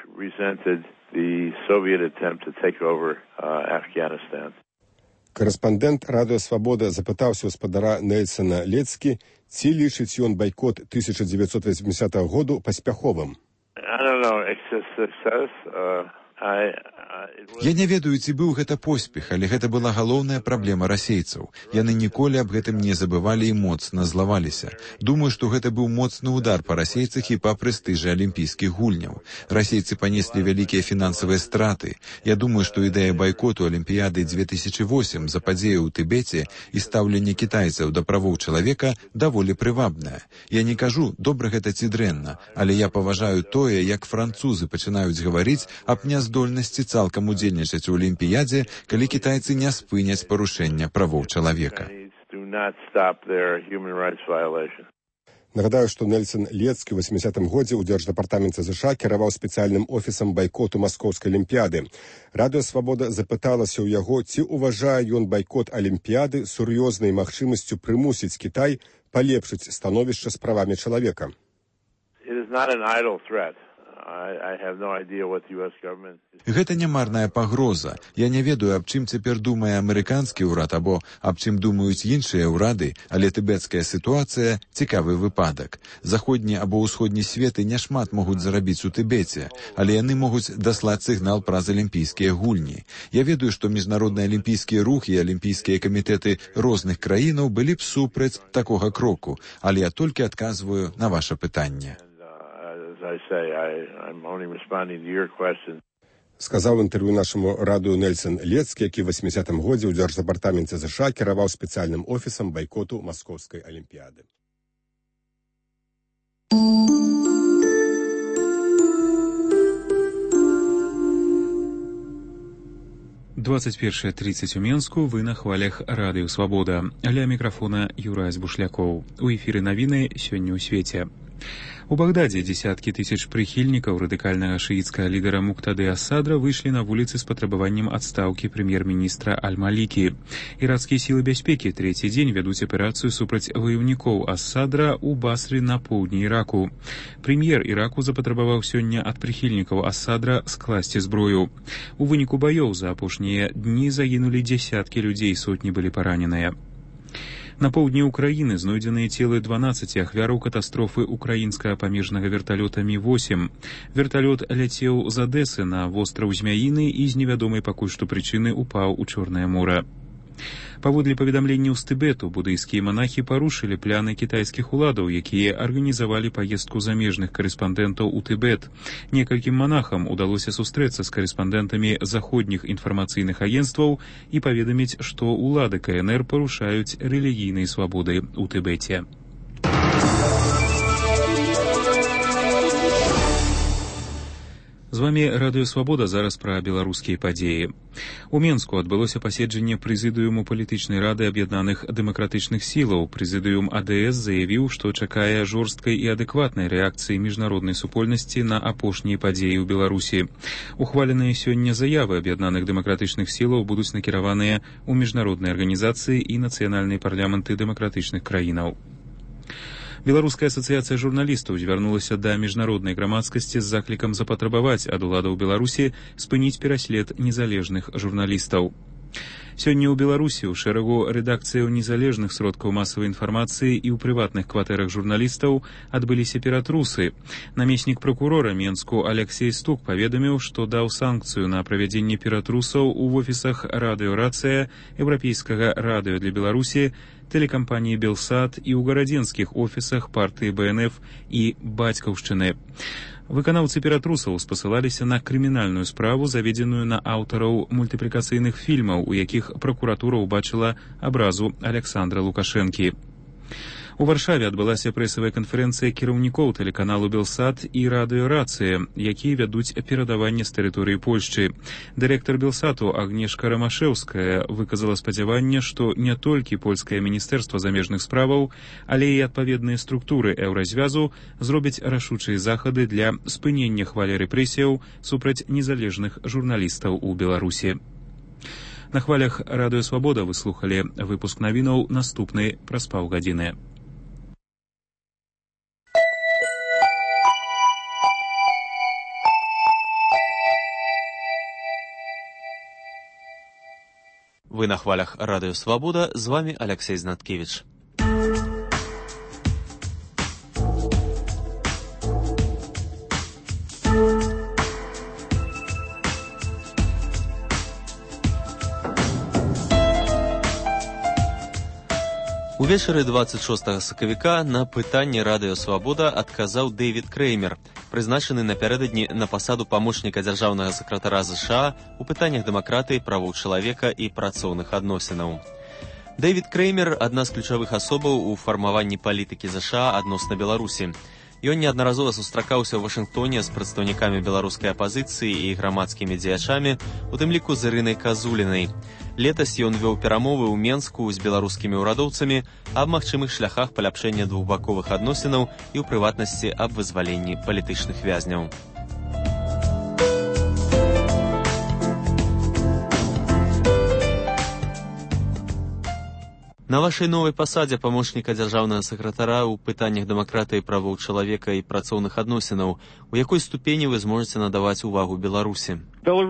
S6: The Soviet attempt to take over uh, Afghanistan.
S1: Карэспандэнт Радыё Свабода запытаўся ў спадара Нельсона Лецкі, ці лічыць ён байкот тысяча дзевяцьсот васьмідзесятага году паспяховым.
S6: I don't know, it's a success. Uh, I,
S7: Я не ведаю, ці быў гэта поспех, але гэта была галоўная праблема расейцаў. Яны ніколі аб гэтым не забывалі і моцна злаваліся. Думаю, што гэта быў моцны удар па расейцах і па прэстыжы алімпійскіх гульняў. Расейцы панеслі вялікія фінансавыя страты. Я думаю, што ідэя байкоту алімпіяды две тысячи восьмым за падзею ў Тыбеце і стаўленне кітайцаў да правоў чалавека даволі прывабная. Я не кажу, добра гэта ці дрэнна, але я паважаю тое, як французы пачынаюць гаварыць аб няздольнасці цалкам удзельнічаць у алімпіядзе, калі кітайцы не спыняць парушэння правоў чалавека.
S1: Нагадаю, што Нельсон Лецкі ў восьмідзесятым годзе ў Дзярждэпартаменце ЗША кіраваў спецыяльным офісам байкоту Маскоўскай алімпіяды. Радыё Свабода запыталася ў яго, ці ўважае ён байкот алімпіяды сур'ёзнай магчымасцю прымусіць Кітай палепшыць становішча з правамі чалавека.
S6: It is not an idle threat. I, I have no idea what the ю эс government is...
S7: Гэта не марная пагроза. Я не ведаю, аб чым цяпер думае амерыканскі ўрад або аб чым думаюць іншыя ўрады, але тыбецкая сітуацыя – цікавы выпадак. Заходні або ўсходні светы няшмат могуць зарабіць у Тыбеце, але яны могуць даслаць сігнал праз алімпійскія гульні. Я ведаю, што міжнародны алімпійскі рух і алімпійскія камітэты розных краінаў былі б супраць такога кроку, але я толькі адказваю на ваша пытанне.
S6: I say, I, I'm only responding to your question.
S1: Сказаў інтэрв'ю нашаму радыё Нельсон Лецкі, які ў восьмідзесятым годзе ў Дзярждэпартаменце ЗША кіраваў спецыяльным офісам байкоту Маскоўскай алімпіяды.
S2: двадцать первое тридцать у Менску, вы на хвалях Радыё Свабода. Ля мікрафона Юрась Бушлякоў. У эфіры навіны сёння ў свеце. У Багдадзе десяткі тысяч прыхільнікаў радыкальнага шыіцкага лідара Муктады Асадра выйшлі на вуліцы з патрабаваннем адстаўкі прэм'ер-міністра Аль-Малікі. Іракскія сілы бяспекі трэці дзень вядуць аперацыю супраць ваяўнікоў Асадра ў Басры на поўдні Іраку. Прэм'ер Іраку запатрабаваў сёння ад прыхільнікаў Асадра скласці зброю. У выніку баёў за апошнія дні загінулі дзясяткі людзей, сотні былі параненыя. На поўдні Украіны знойдзеныя целы дванаццаці ахвяраў катастрофы украінскага памежнага верталёта Мі восем. Верталёт ляцеў з Адэсы на востраў Змяіны і з невядомай пакуль што прычыны упаў у Чорнае мора. Паводле паведамленняў з Тыбету, будыйскія манахі парушылі пляны кітайскіх уладаў, якія арганізавалі паездку замежных карэспандэнтаў у Тыбет. Некалькім манахам удалося сустрэцца з карэспандэнтамі заходніх інфармацыйных агенцтваў і паведаміць, што ўлады ка эн эр парушаюць рэлігійныя свабоды ў Тыбеце. З вами Радыё Свабода, зараз пра беларускія падзеі. У Менску адбылося паседжанне прэзідыуму палітычнай рады аб'яднаных дэмакратычных сілаў. Прэзідыум а дэ эс заявіў, што чакае жорсткай і адэкватнай рэакцыі міжнароднай супольнасці на апошнія падзеі ў Беларусі. Ухваленыя сёння заявы аб'яднаных дэмакратычных сілаў будуць накіраваныя ў міжнародныя арганізацыі і нацыянальныя парламенты дэмакратычных краінаў. Беларуская асацыяцыя журналістаў звярнулася да міжнароднай грамадскасці з заклікам запатрабаваць ад уладаў Беларусі спыніць пераслед незалежных журналістаў. Сёння ў Беларусі ў шэрагу рэдакцыяў незалежных сродкаў масавай інфармацыі і ў прыватных кватэрах журналістаў адбыліся ператрусы. Намеснік пракурора Менску Алексей Стук паведаміў, што даў санкцыю на правядзенне ператрусаў у офісах Радыё Рацыя, Еўрапейскага радыё для Беларусі, тэлекампаніі Белсат і ў гарадзенскіх офісах партыі бэ эн эф і Бацькаўшчыны. Выканаўцы ператрусаў спасылаліся на крымінальную справу, заведзеную на аўтараў мультыплікацыйных фільмаў, у якіх пракуратура ўбачыла абразу Аляксандра Лукашэнкі. У Варшаве адбылася прэсавая канферэнцыя кіраўнікоў тэлеканалу Белсат і Радыё Рацыя, якія вядуць перадаванне з тэрыторыі Польшчы. Дырэктар Белсату Агнешка Рамашэўская выказала спадзяванне, што не толькі польскае міністэрства замежных справаў, але і адпаведныя структуры еўразвязу зробяць рашучыя захады для спынення хвалі рэпрэсіяў супраць незалежных журналістаў у Беларусі. На хвалях Радыё Свабода вы слухалі выпуск навінаў, наступны праз паўгадзіны.
S20: Вы на хвалях Радыё Свабода, з вами Алексей Знаткевич. Увечары двадцать шостага сакавіка на пытанне Радыё Свабода адказаў Дэвід Крэймер, прызначаны напярэдадні на пасаду памочніка дзяржаўнага сакратара ЗША у пытаннях дэмакратыі, правоў чалавека і працоўных адносінаў. Дэвід Крэймер – адна з ключавых асобаў у фармаванні палітыкі ЗША адносна Беларусі. Ён неаднаразова сустракаўся ў Вашынгтоне з прадстаўнікамі беларускай апазіцыі і грамадскімі дзеячамі, у тым ліку з Ірынай Казулінай. Летась ён вёў перамовы ў Менску з беларускімі ўрадоўцамі аб магчымых шляхах паляпшэння двухбаковых адносінаў і ў прыватнасці аб вызваленні палітычных вязняў. На вашай новай пасадзе памочніка дзяржаўнага сакратара ў пытаннях дэмакратыі, правоў чалавека і працоўных адносінаў, у якой ступені вы зможаце надаваць увагу Беларусі?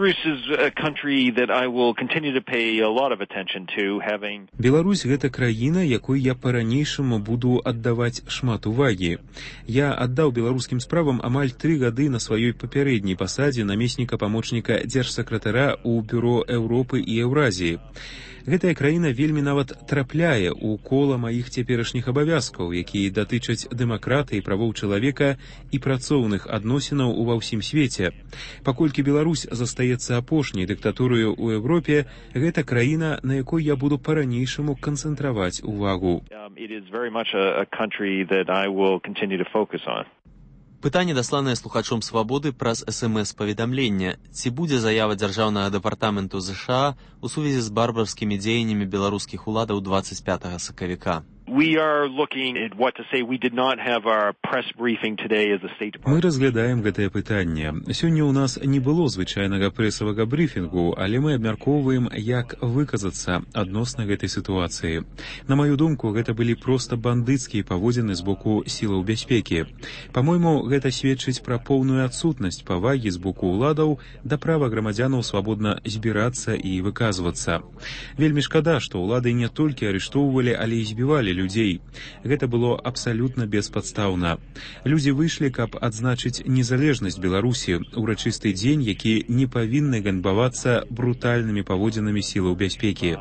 S2: Беларусь гэта краіна, якой я па-ранейшаму буду аддаваць шмат увагі. Я аддаў беларускім справам амаль тры гады на сваёй папярэдняй пасадзе намесніка памочніка дзяржсакратара ў бюро Еўропы і Еўразіі. Гэтая краіна вельмі нават трапляе ў кола маіх цяперашніх абавязкаў, якія датычаць дэмакратыі, правоў чалавека і працоўных адносінаў ува ўсім свеце. Паколькі Беларусь застаецца апошняй дыктатурою ў Еўропе, гэта краіна, на якой я буду па-ранейшаму канцэнтраваць увагу.
S20: Пытанне, дасланае слухачом «Свабоды» праз эс эм эс-паведамлення. Ці будзе заява дзяржаўнага дэпартаменту ЗША ў сувязі з барбарскімі дзеяннямі беларускіх уладаў дваццаць пятага сакавіка?
S2: Мы разглядаем гэтае пытанне. Сёння ў нас не было звычайнага прэсавага брыфінгу, але мы абмяркоўваем, як выказацца адносна гэтай сітуацыі. На маю думку, гэта былі проста бандыцкія паводзіны з боку сілаў бяспекі. Па-мойму, гэта сведчыць пра поўную адсутнасць павагі з боку ўладаў да права грамадзянаў свабодна збірацца і выказвацца. Вельмі шкада, што ўлады не толькі арыштоўвалі, але і збівалі людзей. Гэта было абсалютна беспадстаўна. Людзі выйшлі, каб адзначыць незалежнасць Беларусі, урачысты дзень, які не павінны ганьбавацца брутальнымі паводзінамі сілаў бяспекі.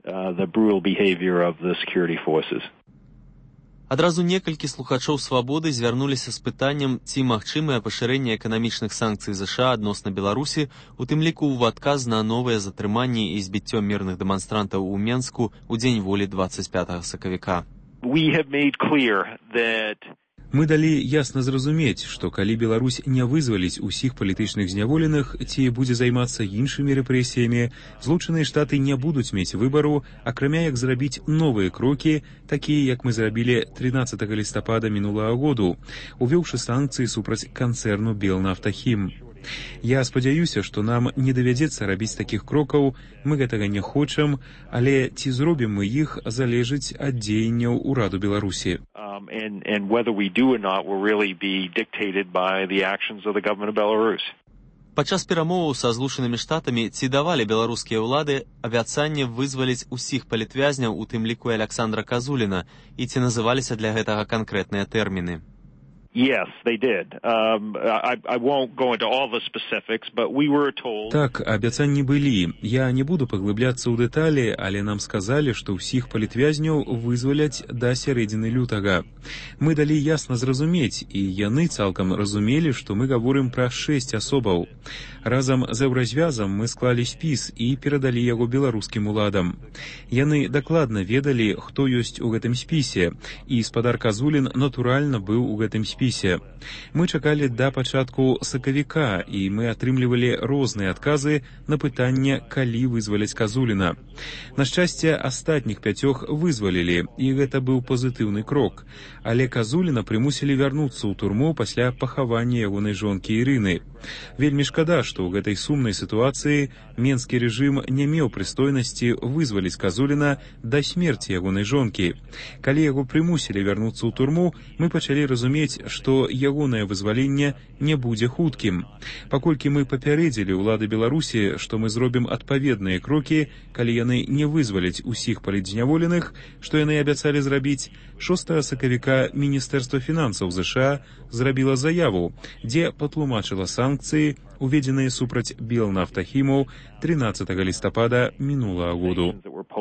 S20: Адразу некалькі слухачоў «Свабоды» звярнуліся з пытаннем, ці магчымае пашырэнне эканамічных санкцый ЗША адносна Беларусі, у тым ліку ў адказ на новыя затрыманні і збіццё мірных дэманстрантаў у Менску ў дзень волі дваццаць пятага сакавіка.
S2: Мы далі ясна зразумець, што калі Беларусь не вызваліць усіх палітычных зняволеных ці будзе займацца іншымі рэпрэсіямі, Злучаныя Штаты не будуць мець выбару, акрамя як зрабіць новыя крокі, такія, як мы зрабілі трынаццатага лістапада мінулага году, увёўшы санкцыі супраць канцэрну «Белнафтахім». Я спадзяюся, што нам не давядзецца рабіць такіх крокаў, мы гэтага не хочам, але ці зробім мы іх, залежыць ад дзеянняў ураду Беларусі.
S20: Падчас перамоваў са Злучанымі Штатамі ці давалі беларускія ўлады абяцанне вызваліць усіх палітвязняў, у тым ліку Аляксандра Казуліна, і ці называліся для гэтага канкрэтныя тэрміны?
S8: Yes, they did. Um, I, I won't go into all the specifics, but we were told...
S2: Так, абяцанні былі. Я не буду паглыбляцца ў дэталі, але нам сказалі, што ўсіх палітвязняў вызваляць да сярэдзіны лютага. Мы далі ясна зразумець, і яны цалкам разумелі, што мы гаворым пра шэсць асобаў. Разам з Еўразвязам мы склалі спіс і перадалі яго беларускім уладам. Яны дакладна ведалі, хто ёсць у гэтым спісе, і спадар Казулін натуральна быў у гэтым спісе. Мы чакалі да пачатку сакавіка, і мы атрымлівалі розныя адказы на пытанне, калі вызваляць Казуліна. На шчасце, астатніх пяцёх вызвалілі, і гэта быў пазітыўны крок. Але Казуліна прымусілі вярнуцца ў турму пасля пахавання ягонай жонкі Ірыны. Вельмі шкада, што ў гэтай сумнай сітуацыі менскі рэжым не меў прыстойнасці вызваліць Казуліна да смерці ягонай жонкі. Калі яго прымусілі вярнуцца ў турму, мы пачалі разумець, што ягонае вызваленне не будзе хуткім. Паколькі мы папярэдзілі ўлады Беларусі, што мы зробім адпаведныя крокі, калі яны не вызваляць усіх палітзняволеных, што яны абяцалі зрабіць, шостага сакавіка Міністэрства фінансаў ЗША зрабіла заяву, дзе патлумачыла санкцыі, уведзеныя супраць Белнафтахіму трынаццатага лістапада мінулага году.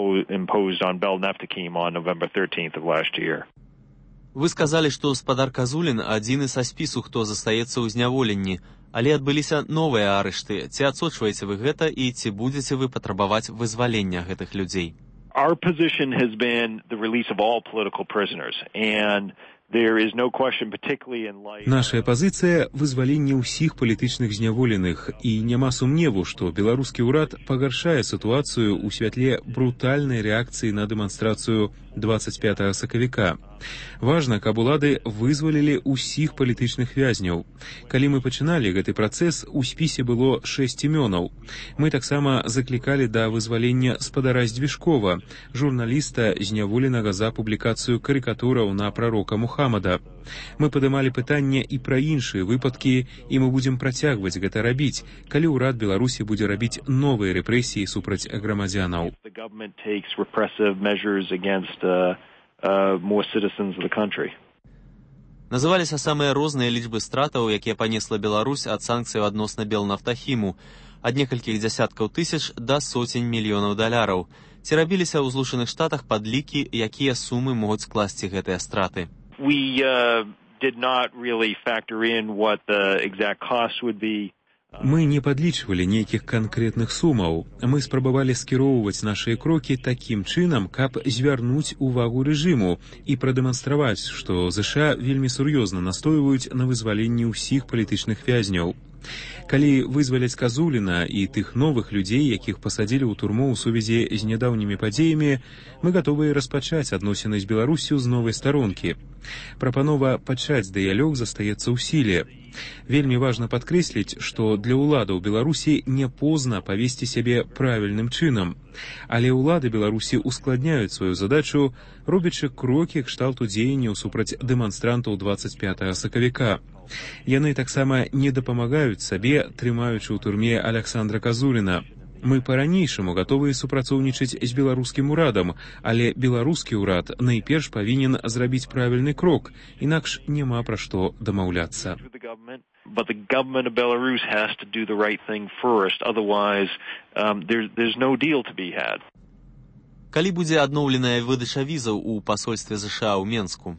S20: Вы сказалі, што спадар Казулін адзіны са спісу, хто застаецца ў зняволенні, але адбыліся новыя арышты. Ці адсочваеце вы гэта і ці будзеце вы патрабаваць вызвалення гэтых людзей?
S8: Our position has been the release of all political prisoners, and
S2: Нашая пазіцыя — вызваленне ўсіх палітычных зняволеных, і няма сумневу, што беларускі ўрад пагаршае сітуацыю ў святле брутальнай рэакцыі на дэманстрацыю двадцать пятага сакавіка. Важна, каб улады вызвалілі ўсіх палітычных вязняў. Калі мы пачыналі гэты працэс, у спісе было шэсць імёнаў. Мы таксама заклікалі да вызвалення спадара Здвижкова, журналіста, зняволенага за публікацыю карыкатураў на прарока Мухаммада. Мы падымалі пытанне і пра іншыя выпадкі, і мы будзем працягваць гэта рабіць, калі ўрад Беларусі будзе рабіць новыя рэпрэсіі супраць грамадзянаў.
S8: Uh, uh, more citizens of the country.
S20: Называліся самыя розныя лічбы стратаў, якія панесла Беларусь ад санкцыяў адносна Белнафтахіму, ад некалькіх дзясяткаў тысяч да сотень мільёнаў даляраў. Ці рабіліся ў Злучаных Штатах падлікі, якія сумы могуць скласці гэтыя страты?
S8: We uh, did not really factor in what the exact cost would be.
S2: Мы не падлічвалі нейкіх канкрэтных сумаў. Мы спрабавалі скіроўваць нашыя крокі такім чынам, каб звярнуць увагу рэжыму і прадэманстраваць, што ЗША вельмі сур'ёзна настойваюць на вызваленні ўсіх палітычных вязняў. Калі вызваляць Казуліна і тых новых людзей, якіх пасадзілі ў турму ў сувязі з нядаўнімі падзеямі, мы гатовыя распачаць адносіны з Беларуссю з новай старонкі. Прапанова пачаць дыялог застаецца ў сіле. Вельмі важна падкрэсліць, што для ўладаў Беларусі не позна павесці сябе правільным чынам. Але ўлады Беларусі ускладняюць сваю задачу, робячы крокі кшталту дзеянняў супраць дэманстрантаў двадцать пятага сакавіка. Яны таксама не дапамагаюць сабе, трымаючы ў турме Аляксандра Казуліна. Мы па-ранейшаму гатовыя супрацоўнічаць з беларускім урадам, але беларускі ўрад найперш павінен зрабіць правільны крок, інакш няма пра што дамаўляцца.
S8: But the government of Belarus has to do the right thing first, otherwise um, there's, there's no deal to be had.
S20: Калі будзе адноўленая выдача візаў у пасольстве ЗША ў Менску?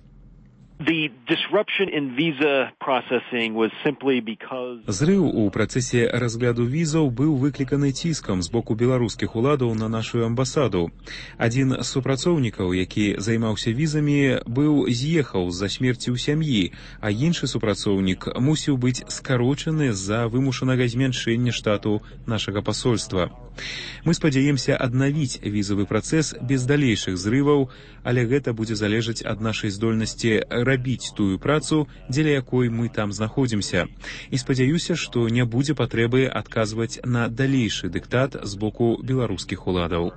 S8: The disruption in visa processing was simply because...
S2: Зрыў у працэсе разгляду візаў быў выкліканы ціскам з боку беларускіх уладаў на нашу амбасаду. Адзін з супрацоўнікаў, які займаўся візамі, быў з'ехаў з-за смерці ў сям'і, а іншы супрацоўнік мусіў быць скарочаны з-за вымушанага змяншэння штату нашага пасольства. Мы спадзяемся аднавіць візавы працэс без далейшых зрываў, але гэта будзе залежаць ад нашай здольнасці рабіць тую працу, дзеля якой мы там знаходзімся. І спадзяюся, што не будзе патрэбы адказваць на далейшы дыктат з боку беларускіх уладаў.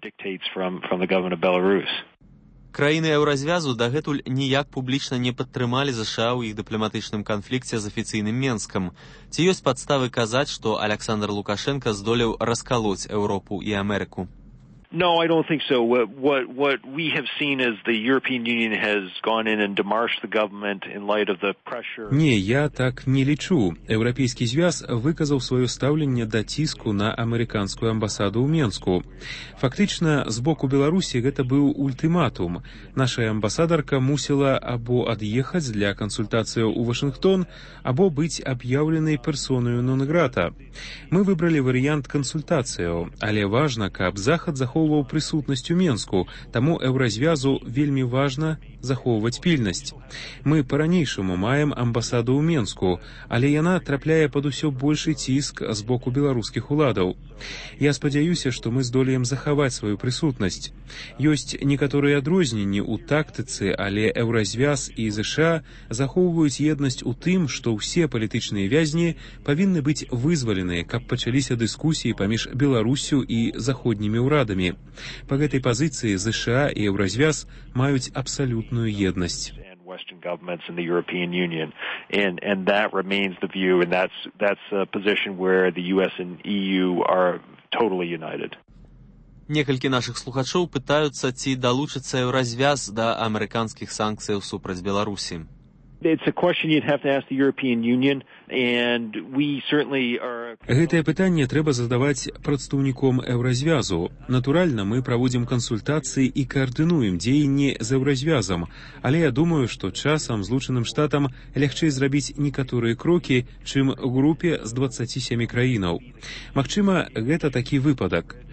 S20: Краіны еўразвязу дагэтуль ніяк публічна не падтрымалі ЗША ў іх дыпламатычным канфлікце з афіцыйным Менскам. Ці ёсць падставы казаць, што Аляксандр Лукашенка здолеў раскалоць Еўропу і Амерыку?
S8: No, I don't think so. What, what, what we have seen is the European Union has gone in and demarched the government in light of the pressure.
S2: Не, я так не лічу. Еўрапейскі звяз выказаў сваё стаўленне да ціску на амерыканскую амбасаду ў Менску. Фактычна, з боку Беларусі гэта быў ультыматум. Наша амбасадарка мусіла або ад'ехаць для кансультацыяў у Вашынгтон, або быць аб'яўленай персонаю нон-грата. Мы выбралі варыянт кансультацыяў, але важна, каб Захад захоўваў прысутнасць у Менску, таму еўразвязу вельмі важна захоўваць пільнасць. Мы па-ранейшаму маем амбасаду ў Менску, але яна трапляе пад усё большы ціск з боку беларускіх уладаў. Я спадзяюся, што мы здолеем захаваць сваю прысутнасць. Ёсць некаторыя адрозненні ў тактыцы, але еўразвяз і ЗША захоўваюць еднасць у тым, што ўсе палітычныя вязні павінны быць вызвалены, каб пачаліся дыскусіі паміж Беларуссю і заходнімі ўрадамі. Па гэтай пазіцыі ЗША і еўразвяз маюць абсалютную еднасць.
S8: Western governments in the European Union, and and that remains the view, and that's that's a position where the U S and E U are totally united.
S20: Некалькі нашых слухачоў пытаюцца, ці далучыцца еўразвяз да амерыканскіх санкцыяў супраць Беларусі.
S8: It's a question you'd have to ask the European Union, and we certainly are...
S2: Гэтае пытанне трэба задаваць прадстаўніком еўразвязу. Натуральна, мы праводзім кансультацыі і каардынуем дзеянні з еўразвязам, але я думаю, што часам Злучаным Штатам лягчэй зрабіць некаторыя крокі, чым групе з дваццаці сямі краінаў. Магчыма, гэта такі выпадак.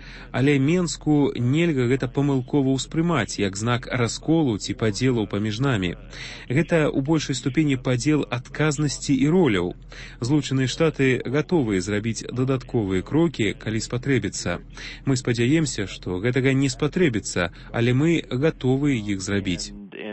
S2: Але Менску нельга гэта памылкова ўспрымаць як знак расколу ці падзелаў паміж намі. Гэта ў большай ступені падзел адказнасці і роляў. Злучаныя Штаты гатовыя зрабіць дадатковыя крокі, калі спатрэбіцца. Мы спадзяемся, што гэтага не спатрэбіцца, але мы гатовыя іх зрабіць.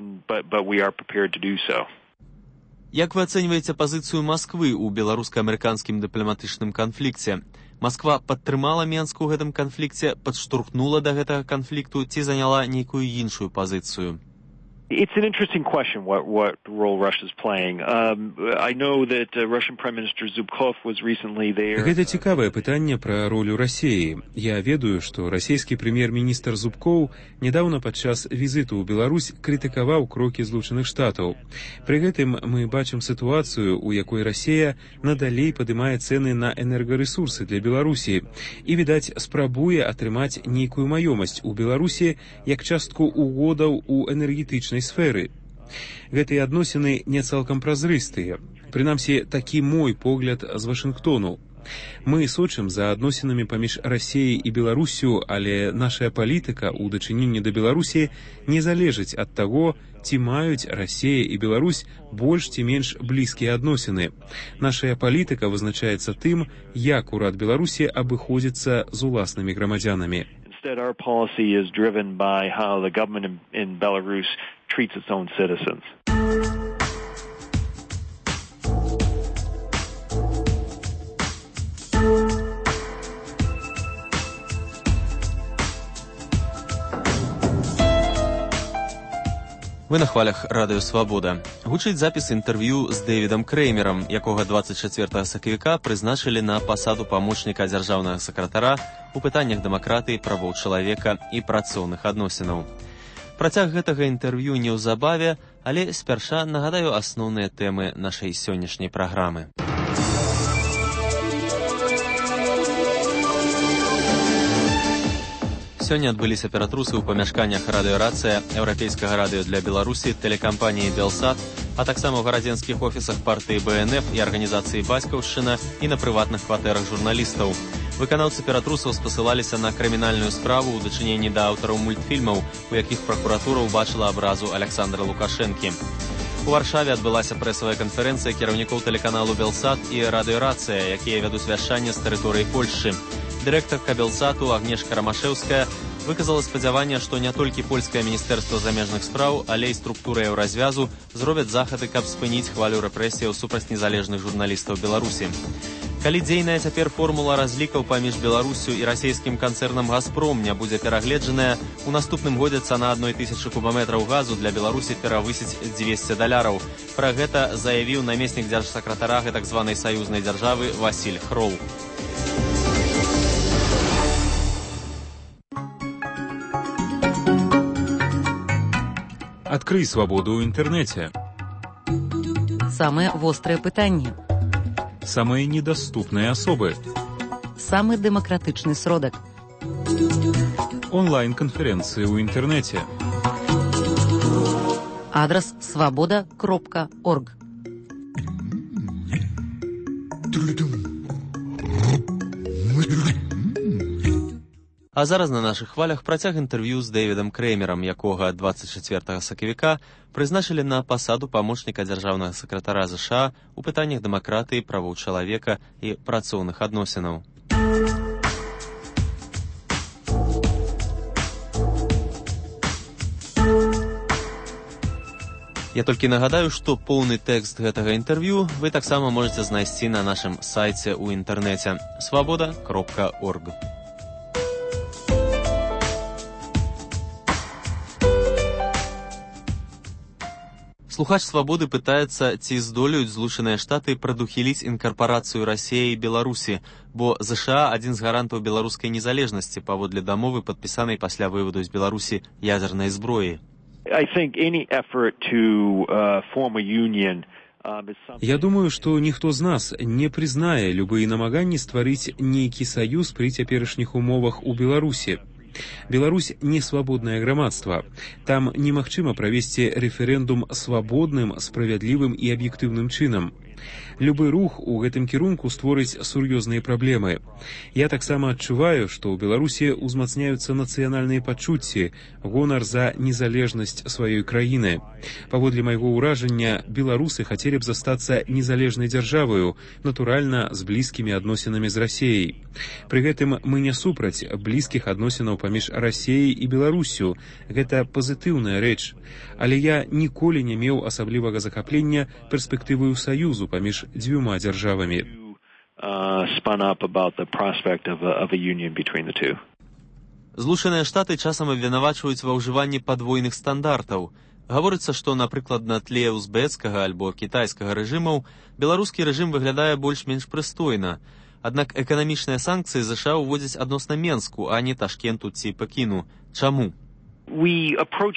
S20: Як вы ацэньваеце пазіцыю Масквы ў беларуска-амерыканскім дыпламатычным канфлікце? Масква падтрымала Менск у гэтым канфлікце, падштурхнула да гэтага канфлікту ці заняла нейкую іншую пазіцыю?
S8: It's an interesting question, what, what role Russia is playing. Um, I know that uh, Russian Prime Minister Zubkov was recently there.
S2: Гэта цікавае пытанне пра ролю Расіі. Я ведаю, што расійскі прэм'ер-міністр Зубкоў нядаўна падчас візіту ў Беларусь крытыкаваў крокі Злучаных Штатаў. Пры гэтым мы бачым сітуацыю, у якой Расія надалей падымае цэны на энергарэсурсы для Беларусі і, відаць, спрабуе атрымаць нейкую маёмасць у Беларусі як частку угодаў у энергетычнай сферы. Гэтыя адносіны не цалкам празрыстыя. Прынамсі, такі мой погляд з Вашынгтону. Мы сочым за адносінамі паміж Расіяй і Беларуссю, але наша палітыка ў дачыненні да Беларусі не залежыць ад таго, ці маюць Расія і Беларусь больш ці менш блізкія адносіны. Наша палітыка вызначаецца тым, як урад Беларусі абыходзіцца з уласнымі грамадзянамі.
S8: Instead, our policy is driven by how the government in, in Belarus treats its own citizens.
S20: Вы на хвалях Радыё Свабода. Гучыць запіс інтэрв'ю з Дэвідам Крэймерам, якога двадцать чацвёртага сакавіка прызначылі на пасаду памочніка дзяржаўнага сакратара у пытаннях дэмакратыі, правоў чалавека і працоўных адносінаў. Працяг гэтага інтэрв'ю неўзабаве, але спярша нагадаю асноўныя тэмы нашай сённяшняй праграмы. Сёння адбыліся ператрусы ў памяшканнях радыёрацыя, еўрапейскага радыё для Беларусі, тэлекампаніі «Белсат», а таксама ў гарадзенскіх офісах партыі Бэ Эн Эф і арганізацыі «Бацькаўшчына» і на прыватных кватэрах журналістаў. Выканаўцы ператрусаў спасылаліся на крымінальную справу ў дачыненні да аўтараў мультфільмаў, у якіх пракуратура ўбачыла абразу Аляксандра Лукашэнкі. У Варшаве адбылася прэсавая канферэнцыя кіраўнікоў тэлеканалу «Белсат» і радыёрацыя, якія вядуць вяшчанне з тэрыторыі Польшчы. Дырэктарка «Белсату» Агнешка Рамашэўская выказала спадзяванне, што не толькі польскае міністэрства замежных спраў, але і структуры еўразвязу зробяць захады, каб спыніць хвалю рэпрэсіяў супраць незалежных журналістаў Беларусі. Калі дзейная цяпер формула разлікаў паміж Беларусю і расійскім канцэрнам «Газпром» не будзе перагледжаная, у наступным годзе цана адной тысячы кубаметраў газу для Беларусі перавысіць дзвесце даляраў. Пра гэта заявіў намеснік дзяржсакратара гэтак званай саюзнай дзяржавы Васіль Хроў.
S2: Адкрый свабоду ў інтэрнэце.
S16: Самыя вострыя пытанні.
S2: Самыя недаступныя асобы.
S16: Самы дэмакратычны сродак.
S2: Онлайн-канферэнцыі ў інтэрнэце.
S16: Адрас свабода кропка орг.
S20: А зараз на нашых хвалях працяг інтэрв'ю з Дэвідам Крэймерам, якога двадцать чацвёртага сакавіка прызначылі на пасаду памочніка дзяржаўнага сакратара ЗША у пытаннях дэмакратыі, правоў чалавека і працоўных адносінаў. Я толькі нагадаю, што поўны тэкст гэтага інтэрв'ю вы таксама можаце знайсці на нашым сайце ў інтэрнэце свабода кропка орг. Слухач «Свабоды» пытаецца, ці здолеюць Злучаныя Штаты прадухіліць інкарпарацыю Расіі і Беларусі, бо ЗША адзін з гарантаў беларускай незалежнасці паводле дамовы, падпісанай пасля вываду з Беларусі ядзернай зброі.
S2: Я думаю, што ніхто з нас не прызнае любыя намаганні стварыць нейкі саюз пры цяперашніх умовах у Беларусі. Беларусь не свабоднае грамадства. Там немагчыма правесці рэферэндум свабодным, справядлівым і аб'ектыўным чынам. Любы рух у гэтым кірунку створыць сур'ёзныя праблемы. Я таксама адчуваю, што ў Беларусі ўзмацняюцца нацыянальныя пачуцці, гонар за незалежнасць сваёй краіны. Паводле майго ўражання, беларусы хацелі б застацца незалежнай дзяржаваю, натуральна, з блізкімі адносінамі з Расеяй. Пры гэтым мы не супраць блізкіх адносінаў паміж Расеяй і Беларусю. Гэта пазітыўная рэч. Але я ніколі не меў асаблівага захаплення перспектываю саюзу паміж дзвюма дзяржавамі.
S20: Злучаныя Штаты часам абвінавачваюць ва ўжыванні падвойных стандартаў. Гаворыцца, што, напрыклад, на тле узбецкага альбо кітайскага рэжымаў беларускі рэжым выглядае больш-менш прыстойна. Аднак эканамічныя санкцыі ЗША ўводзяць адносна Менску, а не Ташкенту ці Пекіну. Чаму?
S2: Мы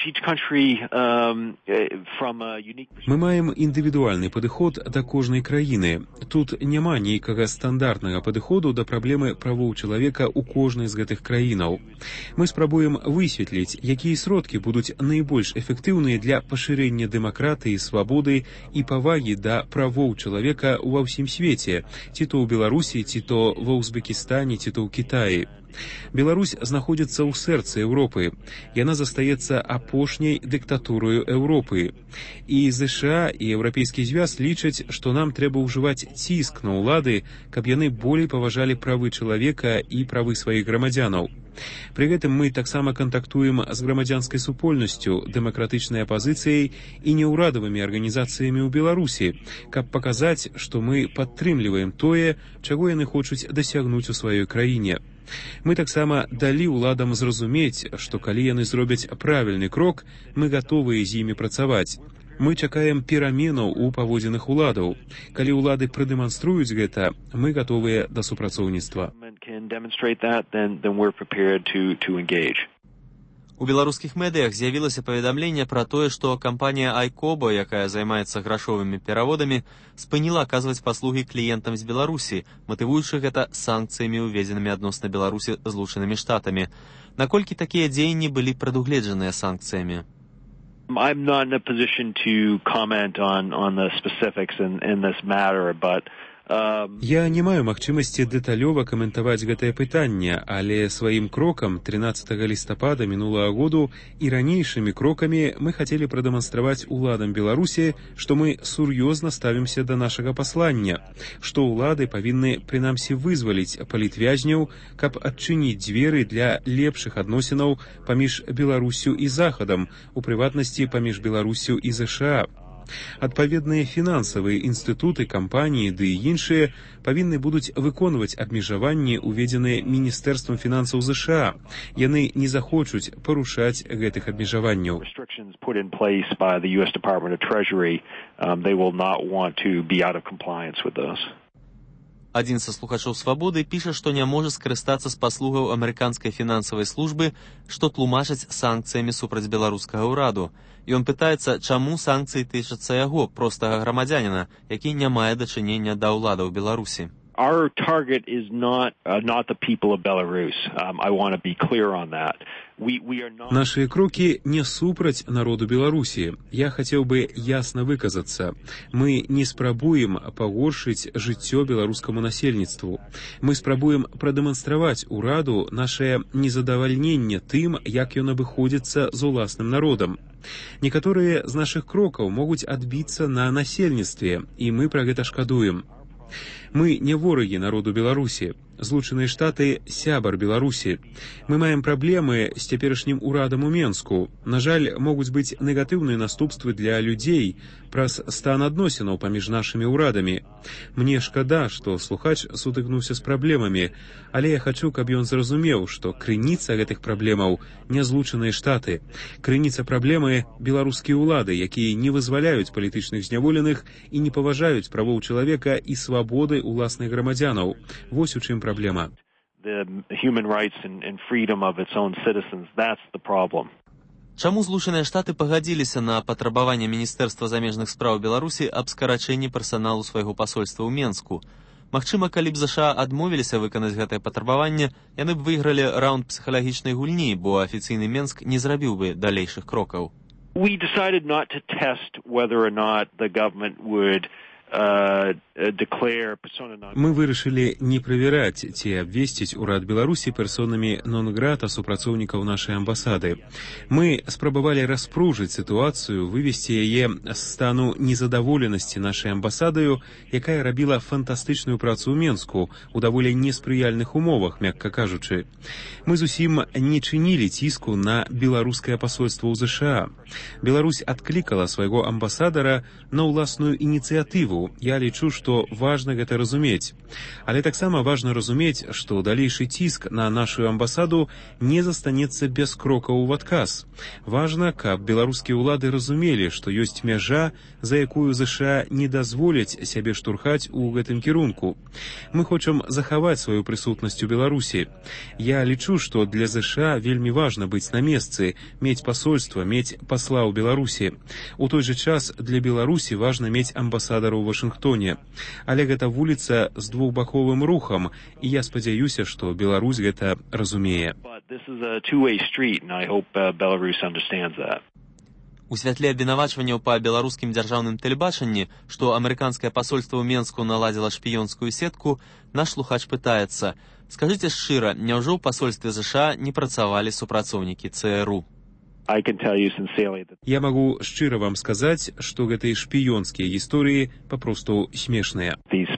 S2: маем індывідуальны падыход да кожнай краіны. Тут няма нейкага стандартнага падыходу да праблемы правоў чалавека ў кожнай з гэтых краінаў. Мы спрабуем высветліць, якія сродкі будуць найбольш эфектыўныя для пашырэння дэмакратыі, свабоды і павагі да правоў чалавека ва ўсім свеце, ці то ў Беларусі, ці то ва Узбекістане, ці то ў Кітаі. Беларусь знаходзіцца ў сэрцы Еўропы. Яна застаецца апошняй дыктатурою Еўропы. І ЗША і Еўрапейскі звяз лічаць, што нам трэба ўжываць ціск на ўлады, каб яны болей паважалі правы чалавека і правы сваіх грамадзянаў. Пры гэтым мы таксама кантактуем з грамадзянскай супольнасцю, дэмакратычнай апазіцыяй і неўрадавымі арганізацыямі ў Беларусі, каб паказаць, што мы падтрымліваем тое, чаго яны хочуць дасягнуць у сваёй краіне. Мы таксама далі ўладам зразумець, што калі яны зробяць правільны крок, мы гатовыя з імі працаваць. Мы чакаем пераменаў у паводзінах уладаў. Калі ўлады прадэманструюць гэта, мы гатовыя да супрацоўніцтва.
S20: У беларускіх медыях з'явілася паведамленне пра тое, што кампанія Айкоба, якая займаецца грашовымі пераводамі, спыніла аказваць паслугі кліентам з Беларусі, матывуючы гэта санкцыямі, уведзенымі адносна Беларусі Злучанымі Штатамі. Наколькі такія дзеянні былі прадугледжаныя санкцыямі?
S8: I'm not in a position to comment on, on the specifics in, in this matter, but
S2: Я не маю магчымасці дэталёва каментаваць гэтае пытанне, але сваім крокам трынаццатага лістапада мінулага году і ранейшымі крокамі мы хацелі прадэманстраваць уладам Беларусі, што мы сур'ёзна ставімся да нашага паслання, што ўлады павінны прынамсі вызваліць палітвязняў, каб адчыніць дзверы для лепшых адносінаў паміж Беларусю і Захадам, у прыватнасці паміж Беларусю і ЗША. Адпаведныя фінансавыя інстытуты, кампаніі ды і іншыя павінны будуць выконваць абмежаванні, уведзеныя Міністэрствам фінансаў ЗША. Яны не захочуць парушаць гэтых абмежаванняў.
S20: Адзін са слухачоў «Свабоды» піша, што не можа скарыстацца з паслугаў амерыканскай фінансавай службы, што тлумачаць санкцыямі супраць беларускага ўраду. Ён пытаецца, чаму санкцыі тычацца яго, простага грамадзяніна, які не мае дачынення да ўладаў Беларусі.
S8: Our target is not uh, not the people of Belarus. Um, I want to be clear on that. We we are not.
S2: Наши крокі не супраць народу Беларусі. Я хацеў бы ясна выказацца. Мы не спрабуем пагоршыць жыццё беларускаму насельніцтву. Мы спрабуем прадэманстраваць ураду нашае незадавальненне тым, як ён абыходзіцца з уласным народам. Некаторыя з нашых крокаў могуць адбіцца на насельніцтве, і мы пра гэта шкадуем. Мы не ворагі народу Беларусі. Злучаныя Штаты – сябар Беларусі. Мы маем праблемы з цяперашнім урадам у Менску. На жаль, могуць быць негатыўныя наступствы для людзей праз стан адносінаў паміж нашымі ўрадамі. Мне шкада, што слухач сутыкнуўся з праблемамі, але я хачу, каб ён зразумеў, што крыніца гэтых праблемаў не Злучаныя Штаты. Крыніца праблемы – беларускія ўлады, якія не вызваляюць палітычных зняволеных і не паважаюць правоў чалавека і свабоды уласных грамадзянаў. Вось у чым праблема.
S8: The human rights and, and freedom of its own citizens, that's the problem.
S20: Чаму Злучаныя Штаты пагадзіліся на патрабаванне Міністэрства замежных спраў Беларусі аб скарачэнні персаналу свайго пасольства ў Менску? Магчыма, калі б ЗША адмовіліся выканаць гэтае патрабаванне, яны б выйгралі раунд псіхалагічнай гульні, бо афіцыйны Менск не зрабіў бы далейшых крокаў.
S8: We decided not to test whether or not the government would
S2: Мы вырашылі не правяраць ці абвесціць урад Беларусі персонамі нон-грата супрацоўнікаў нашай амбасады. Мы спрабавалі распружыць сітуацыю, вывесці яе з стану незадаволенасці нашай амбасадаю, якая рабіла фантастычную працу ў Менску у даволі неспрыяльных умовах, мякка кажучы. Мы зусім не чынілі ціску на беларускае пасольства ў ЗША. Беларусь адклікала свайго амбасадара на ўласную ініцыятыву. Я лічу, што важна гэта разумець. Але таксама важна разумець, што далейшы ціск на нашу амбасаду не застанецца без крокаў у адказ. Важна, каб беларускія ўлады разумелі, што ёсць мяжа, за якую ЗША не дазволяць сябе штурхаць у гэтым кірунку. Мы хочам захаваць сваю прысутнасць у Беларусі. Я лічу, што для ЗША вельмі важна быць на месцы, мець пасольства, мець пасла ў Беларусі. У той жа час для Беларусі важна мець амбасадара ў Вашынгтоне. Але гэта вуліца з двухбаковым рухам, і я спадзяюся, што Беларусь гэта разумее.
S20: У святле абвінавачванняў па беларускім дзяржаўным тэлебачанні, што амерыканскае пасольства ў Менску наладзіла шпіёнскую сетку, наш слухач пытаецца: скажыце шчыра, няўжо ў пасольстве ЗША не працавалі супрацоўнікі ЦРУ?
S2: Я магу шчыра вам сказаць, што гэтыя шпіёнскія гісторыі папросту смешныя.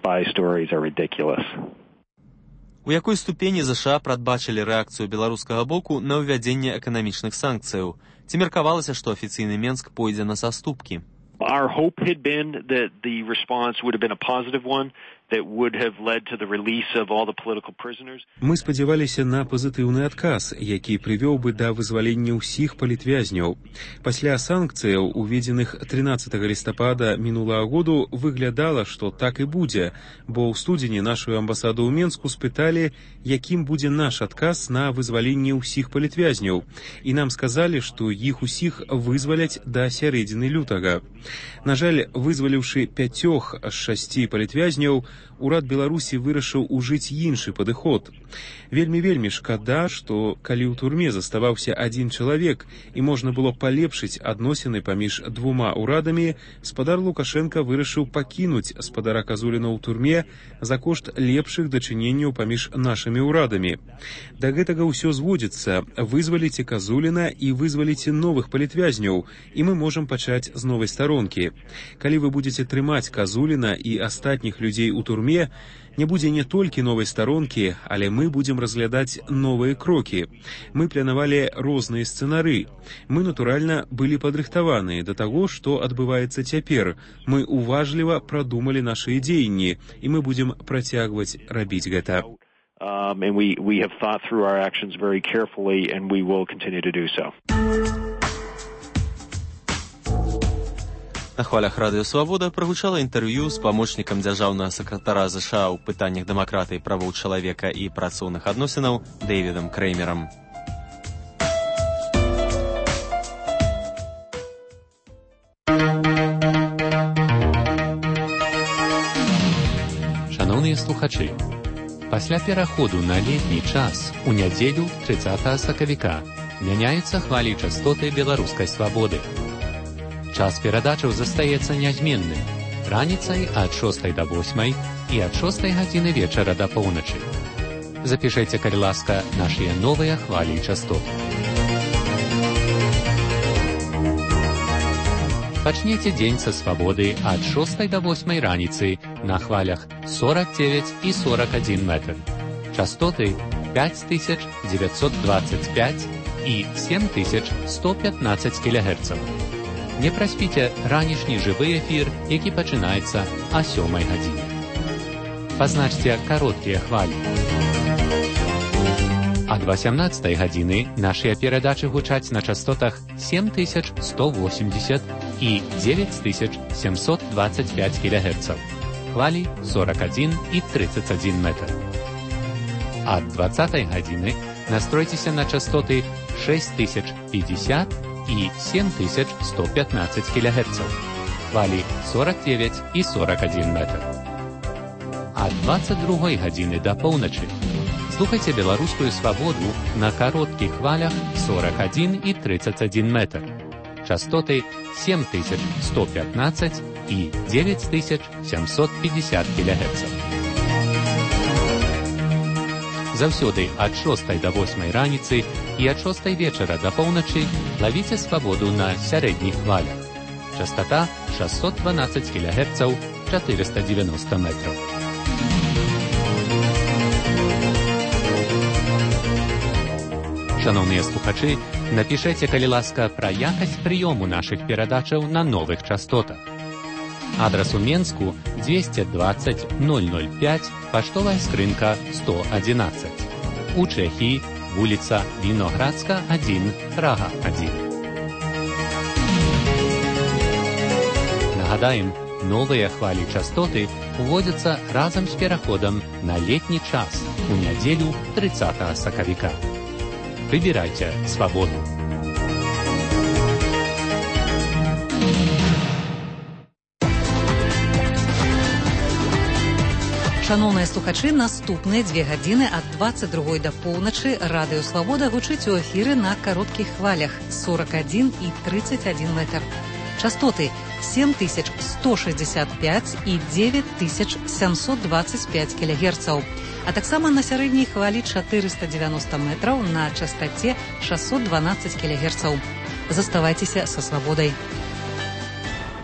S20: У якой ступені ЗША прадбачылі рэакцыю беларускага боку на ўвядзенне эканамічных санкцыяў? Ці меркавалася, што афіцыйны Менск пойдзе на саступкі?
S8: Our hope had been that the response would have been a positive one that would have led to the release of all the political prisoners.
S2: Мы спадзяваліся на пазітыўны адказ, які прывёў бы да вызвалення ўсіх палітвязняў. Пасля санкцыяў, уведзеных трынаццатага лістапада мінулага году, выглядала, што так і будзе, бо ў студзені нашу амбасаду ў Менску спыталі, якім будзе наш адказ на вызваленне ўсіх палітвязняў, і нам сказалі, што іх усіх вызваляць да сярэдзіны лютага. На жаль, вызваліўшы пяцёх з шасці палітвязняў, урад Беларусі вырашыў ужыць іншы падыход. Вельмі-вельмі шкада, што калі ў турме заставаўся адзін чалавек і можна было палепшыць адносіны паміж двума урадамі, спадар Лукашенка вырашыў пакінуць спадара Казуліна ў турме за кошт лепшых дачыненняў паміж нашымі урадамі. Да гэтага ўсё зводзіцца: вызваліце Казуліна і вызваліце новых палітвязняў, і мы можам пачаць з новай старонкі. Калі вы будзеце трымаць Казуліна і астатніх людзей у турме, не будзе не толькі новай старонкі, але мы будзем разглядаць новыя крокі. Мы планавалі розныя сцэнары. Мы, натуральна, былі падрыхтаваныя да таго, што адбываецца цяпер. Мы уважліва прадумалі нашы дзеянні, і мы будзем працягваць рабіць гэта.
S8: Um, and we, we have thought through our actions very carefully, and we will continue to do so.
S20: На хвалях Радыё Свабода прагучала інтэрв'ю з памочнікам дзяржаўнага сакратара ЗША ў пытаннях дэмакратыі, правоў чалавека і працоўных адносінаў Дэвідам Крэймерам.
S9: Шановныя слухачы, пасля пераходу на летні час у нядзелю трыццатага сакавіка мяняюцца хвалі частоты беларускай свабоды. Час перадачаў застаецца нязменным раніцай ад шостай да восьмай і ад шостай гадзіны вечара да поўначы. Запішайце, калі ласка, нашыя новыя хвалі частот. Пачніце дзень са свабоды ад шостай да восьмай раніцы на хвалях сорок девять і сорок один метр. Частоты пять тысяч девятьсот двадцать пять і семь тысяч сто пятнадцать кілогерцаў. Не праспіце ранішні жывы эфір, які пачынаецца а сёмай гадзіне. Пазначце кароткія хвалі. Ад васямнаццатай гадзіны нашыя перадачы гучаць на частотах семь тысяч сто восемьдесят і девять тысяч семьсот двадцать пять кілогерцаў. Хвалі сорок один і тридцать один метр. Ад двадцатай гадзіны настройцеся на частоты шесть тысяч пятьдесят і семь тысяч сто пятнадцать кілогерцаў. Хвалі сорок девять і сорок один метр. Ад двадцать другой гадзіны да поўначы слухайце беларускую свабоду на кароткіх хвалях сорок один і тридцать один метр. частоты семь тысяч сто пятнадцать и девять тысяч семьсот пятьдесят килогерцев. Заўсёды ад шостай да восьмай раніцы і ад шостай вечара да поўначы лавіце свабоду на сярэдніх хвалях. Частота шестьсот двенадцать килогерцев, четыреста девяносто метров. Шановныя слухачы, напішэце, калі ласка, пра якасць прыёму нашых перадачаў на новых частотах. Адрас у Менску двести двадцать ноль ноль пять, паштовая скрынка сто одиннадцать. У Чэхіі вуліца Віноградска один, Прага один. Нагадаем, новыя хвалі частоты уводзяцца разам з пераходам на летні час у нядзелю тридцатага сакавіка. Выбирайте свободу.
S16: Шановныя слухачы, наступныя дзве гадзіны ад двадцать другой да поўначы радыё Свабода гучыць у эфіры на кароткіх хвалях сорок один и тридцать один метр. Частоты семь тысяч сто шестьдесят пять и девять тысяч семьсот двадцать пять килогерцев, а таксама на сярэдняй хвалі четыреста девяносто метров на частоте шестьсот двенадцать килогерцев. Заставайцеся са Свабодай.